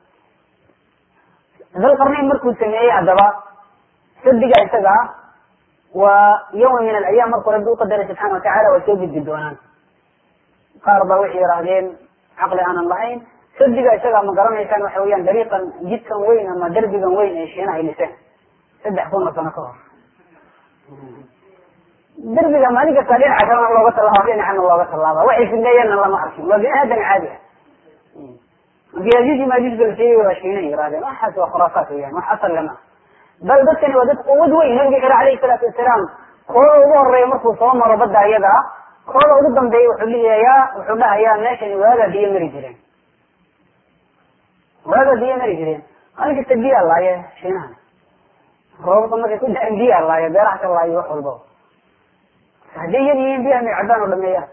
dhulqarnayn markuu sameeyey haddaba sadigaa isaga ah waa yawma min alayam markuu rabbi uqadaray subxaana watacala way soo gudbi doonaan qaar ba waxay yidhaahdeen caqli aanan lahayn sadiga isagaa ma garanaysaan waxa weeyaan dariiqan jidkan weyn ama derbigan weyn ee shiinaha ay dhiseen saddex kun oo sano ka hor derbiga maalin kasta dhinaca kalena looga tallaaba dhinacana looga tallaaba waxay fileeyeenna lama arkin waa bini aadan caadi ah yajuuj majuuj bal sheegay waa shiinay yirahdeen waxaas waa khuraafaat weyaan wax asal lama bal dadkani waa dad quwad weyn nabiga xira alayhi salaatu wasalaam kooda ugu horeeya markuu soo maro badda iyada ah kooda ugu dambeeya wuxuu leeyayaa wuxuu dhahayaa meeshani waagaa biyo mari jireen waagaa biyo mari jireen maalin kasta biyaa laaye shiinahan roobka markay ku da-an biyaa laayo beeraha ka laayo wax walba hadday yar yihiin biyaha may caddaan oo dhameeyaan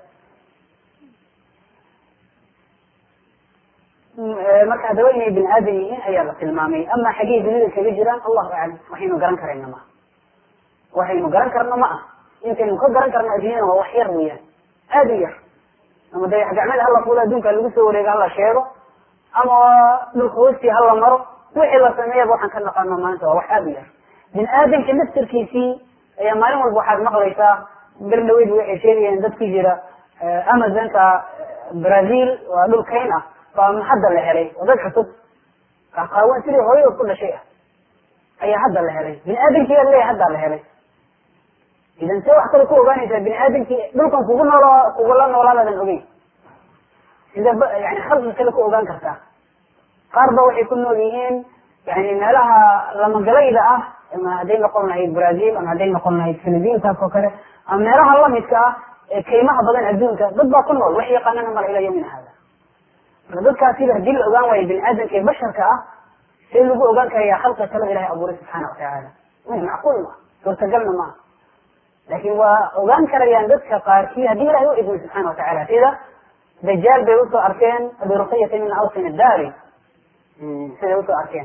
marka haddaba inay bini aadan yihiin ayaa la tilmaamay ama xaggey dunida kaga jiraan allahu aclam waxaynu garan karayna ma waxaynu garan karna ma ah intaynu ka garan karna adduunyada waa wax yar weeyaan aada u yar ama dayax gacmeed hala fulo adduunka lagu soo wareega hala sheego ama dhulka hoostii hala maro wixii la sameeyaba waxaan ka naqano maanta waa wax aada u yar bini aadanka laftarkiisii ayaa maalin walba waxaad maqlaysaa berdhaweyd waxay sheegayaan dad ku jira amazonka brazil waa dhul kayn ah baa hadda la helay oo dad cusub qaqaawan sidii hooyadood ku dhashay ah ayaa hadda la helay bini aadamkii baa leeyahay hadda la helay idan see wax kale ku ogaanaysaa bini aadamkii dhulkan kugu nool kugula noolaadadan ogeyn sida yani khalqi kale ku ogaan kartaa qaar ba waxay ku nool yihiin yani meelaha lamagalayda ah ama hadday noqon lahayd brazil ama hadday noqon lahayd philipiintaas oo kale ama meelaha lamidka ah ee kaymaha badan adduunka dad baa ku nool wax yaqaanana mala ilaa yawmina hada marka dadkaasiba hadii la ogaan waayo bini aadamka ee basharka ah see lagu ogaan karaya khalqiga kalada ilahay abuuray subxaana watacaala may macquul ma suurtagalna maaha laakin waa ogaan karayaan dadka qaarkii haddii ilahay u idmay subxaana watacala sida dajaal bay usoo arkeen abiruqiyata min awsin addaari siday usoo arkeen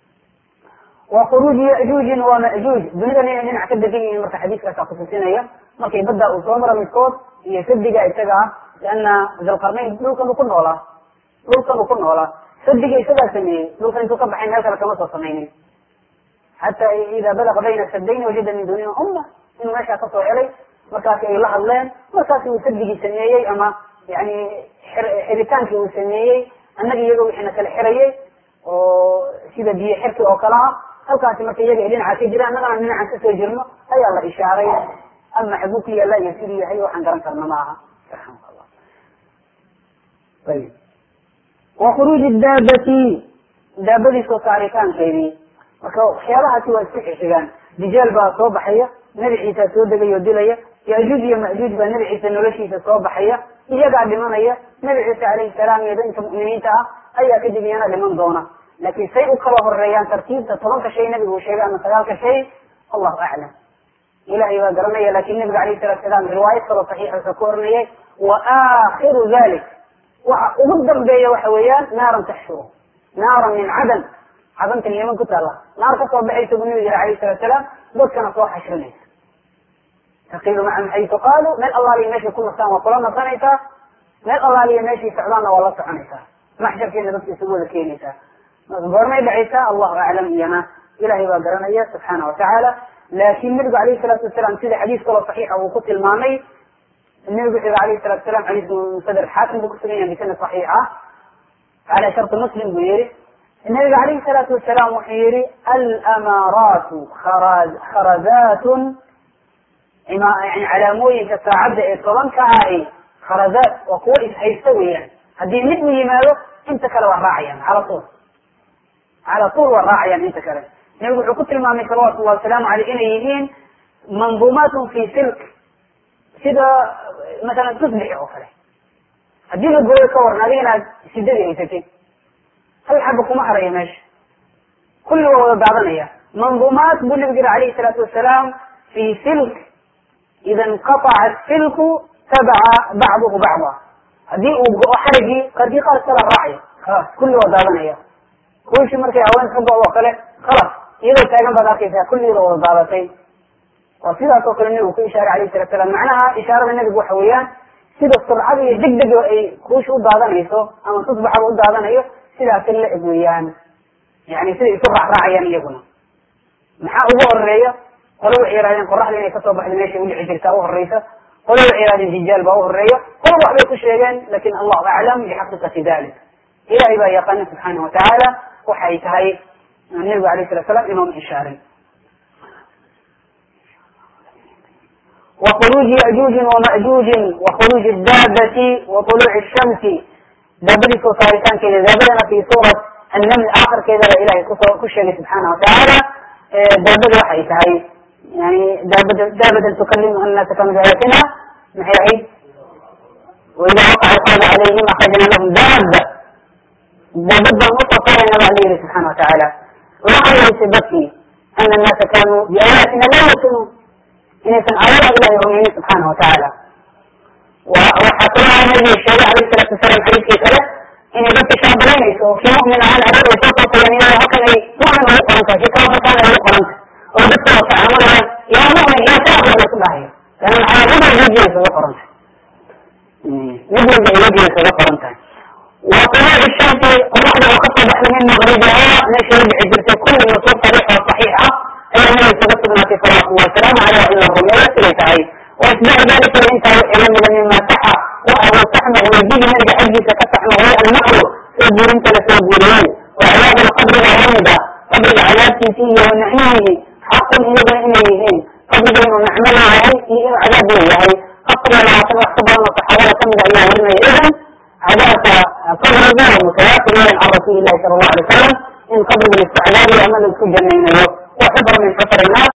wa khuruuji yajuujin wa majuuj dunidan inay dhinac ka degan yihiin marka xadiiskaasa kutusinaya markay badda uu soo maro midkood iyo sadiga isaga ah liana dalqarnayn dhulkan uu ku noolaa dhulkan uu ku noolaa sadiga isagaa sameeyey dhulkan intuu ka baxay meel kale kama soo samaynin xata ida balaga bayna saddayn wajada min dunihim umma inuu meeshaa kasoo helay markaasi ay la hadleen markaasi uu sadigii sameeyey ama yani xiritaankii uu sameeyey annaga iyaga wixiina kala xirayay oo sida biyo xirki oo kale ah halkaasi marka iyaga ay dhinaca ka jiraan annagana dhinacan kasoo jirno ayaa la ishaaray ama xaguu ku yaala iyo siduu yahay waxaan garan karna ma aha raximaka allah ayib wa khuruuji daabati daabadii soo saaritaankeedii marka waxyaabahaasi waa isku xixigaan dijaal baa soo baxaya nebi ciisa soo degay oo dilaya yajuuj iyo majuuj baa nebi ciise noloshiisa soo baxaya iyagaa dhimanaya nebi ciise calayhi salaam iyo dadka mu'miniinta ah ayaa kadib iyana dhiman doona laakin say u kala horeeyaan tartiibta tobanka shay nabigu uu sheegay ama sagaalka shay allahu aclam ilahay baa garanaya lakin nabiga alayhi salatu salaam riwaayad kaloo saxiixa ku oranayay wa aakhiru dalik waxa ugu dambeeya waxa weeyaan naaran taxshuru naaran min cadan cadanta liman ku taala naar kasoo baxaysa buu nabiga yiri alayhi salatu salaam dadkana soo xashrinaysa taqiilu macahum xaytu qaalu meel allaaliya meeshay ku nastaan waa kula nasanaysaa meel allaaliya meeshay socdaanna waa la soconaysaa maxsharkeena dadka isugu wada keenaysaa goormay dhacaysaa allahu aclam iyana ilahay baa garanaya subxaana watacaala laakin nabigu alayhi salaatu wasalaam sida xadiis kaloo saxiixa uu ku tilmaamay nabigu wuxuu yihi alayhi salatu wasalam xadiis musadr xaakim buu kusugan yahay bisanad saxiix ah cala sharti muslim buu yihi nabiga alayhi salaatu wasalaam wuxuu yihi alamaaraatu kharazatun yani calaamooyinka saacadda ee tobanka ahi kharazaat waa kuwo ishaysta weeyaan haddii mid u yimaado inta kale waa raacayaan cala tuul cala tuul waa raacayaan inta kale nabigu wuxuu ku tilmaamay salawatu llahi wasalaamu aleyh inay yihiin manduumaatun fi silk sida masalan tusbixi oo kale haddii la gooyo ka waran adiga inaad sidadii haysatid hal xaba kuma harayo meesha kulli waa wada daadanaya manduumaat buu nabigu yihi alayhi salaatu wasalaam fi silk ida inqataca silku tabaca bacduhu bacda haddii uu go-o xarigii qaarkii qaar kala raacaya خلاص كل وضعنا كل شيء مركي أوان كبر وقله خلاص إذا تاجم بدأ كذا كل وضعتين وفيها توكل النبي في إشارة عليه الصلاة والسلام معناها إشارة من النبي وحويان سيد السرعة يدق دق أي كوش وضعنا يسو أما تصبح وضعنا يو سيد كل إبويان يعني سيد سرعة راعيان يكون محا هو الرئية قالوا عيران قرح لنا كتب على ماشي واللي عجلته هو الرئيسة قالوا عيران الدجال بأوه الرئية قالوا وحبه كل شيئين لكن الله أعلم بحقيقة ذلك إلى إبا يقن سبحانه وتعالى وحيث هاي النبي عليه الصلاة والسلام إمام إشاري وخروج يأجوج ومأجوج وخروج الدابة وطلوع الشمس دابة صارتان كذا دابة في سورة النمل آخر كذا إلهي كشري سبحانه وتعالى دابة وحيث هاي يعني دابة دابة تكلم الناس كما بآياتنا محي وإذا وقع القول عليهم أخرجنا لهم دابة دابة مطلقة النبي عليه سبحانه وتعالى وما يثبت أن الناس كانوا بآياتنا لا يؤمنون إن سنعرض إلى يومين سبحانه وتعالى وحكى النبي الشريع عليه الصلاة والسلام حديث كذا إن بنت شابلين وفي مؤمن على أبوه وشوطه فلانيا وهكذا أي مؤمن ويقرنك في كوفة كان ويقرنك وبدأ وفعمله يا مؤمن يا شابه الله لأن على غضر يجلس ويقرنك يجلس يجلس ويقرنك وطلوع الشمس الرحلة وخطة بحر من مغربها نشر بعجلته كل النصوص صريحة وصحيحة أي أنه يتبطل ما في صلاة والسلام على إلا الرمية سليتعي وإتباع ذلك الإنسان إلى مما سحى وأبو سحمه ويجيب نرجع أجلس كتحمه هو المأر يجبر انت لتنبيرين وعلاج القبر العمدة قبر العلاج فيه ونعيمه حق إلى إليهين قبر ونعمله عليه عذاب الله قبر العاصمة خبر وصحابة كمد الله ورنا إذن عذاب قبر الله متواصل من رسول الله صلى الله عليه وسلم إن قبر الاستعلام وعمل السجن وحبر من حفر الناس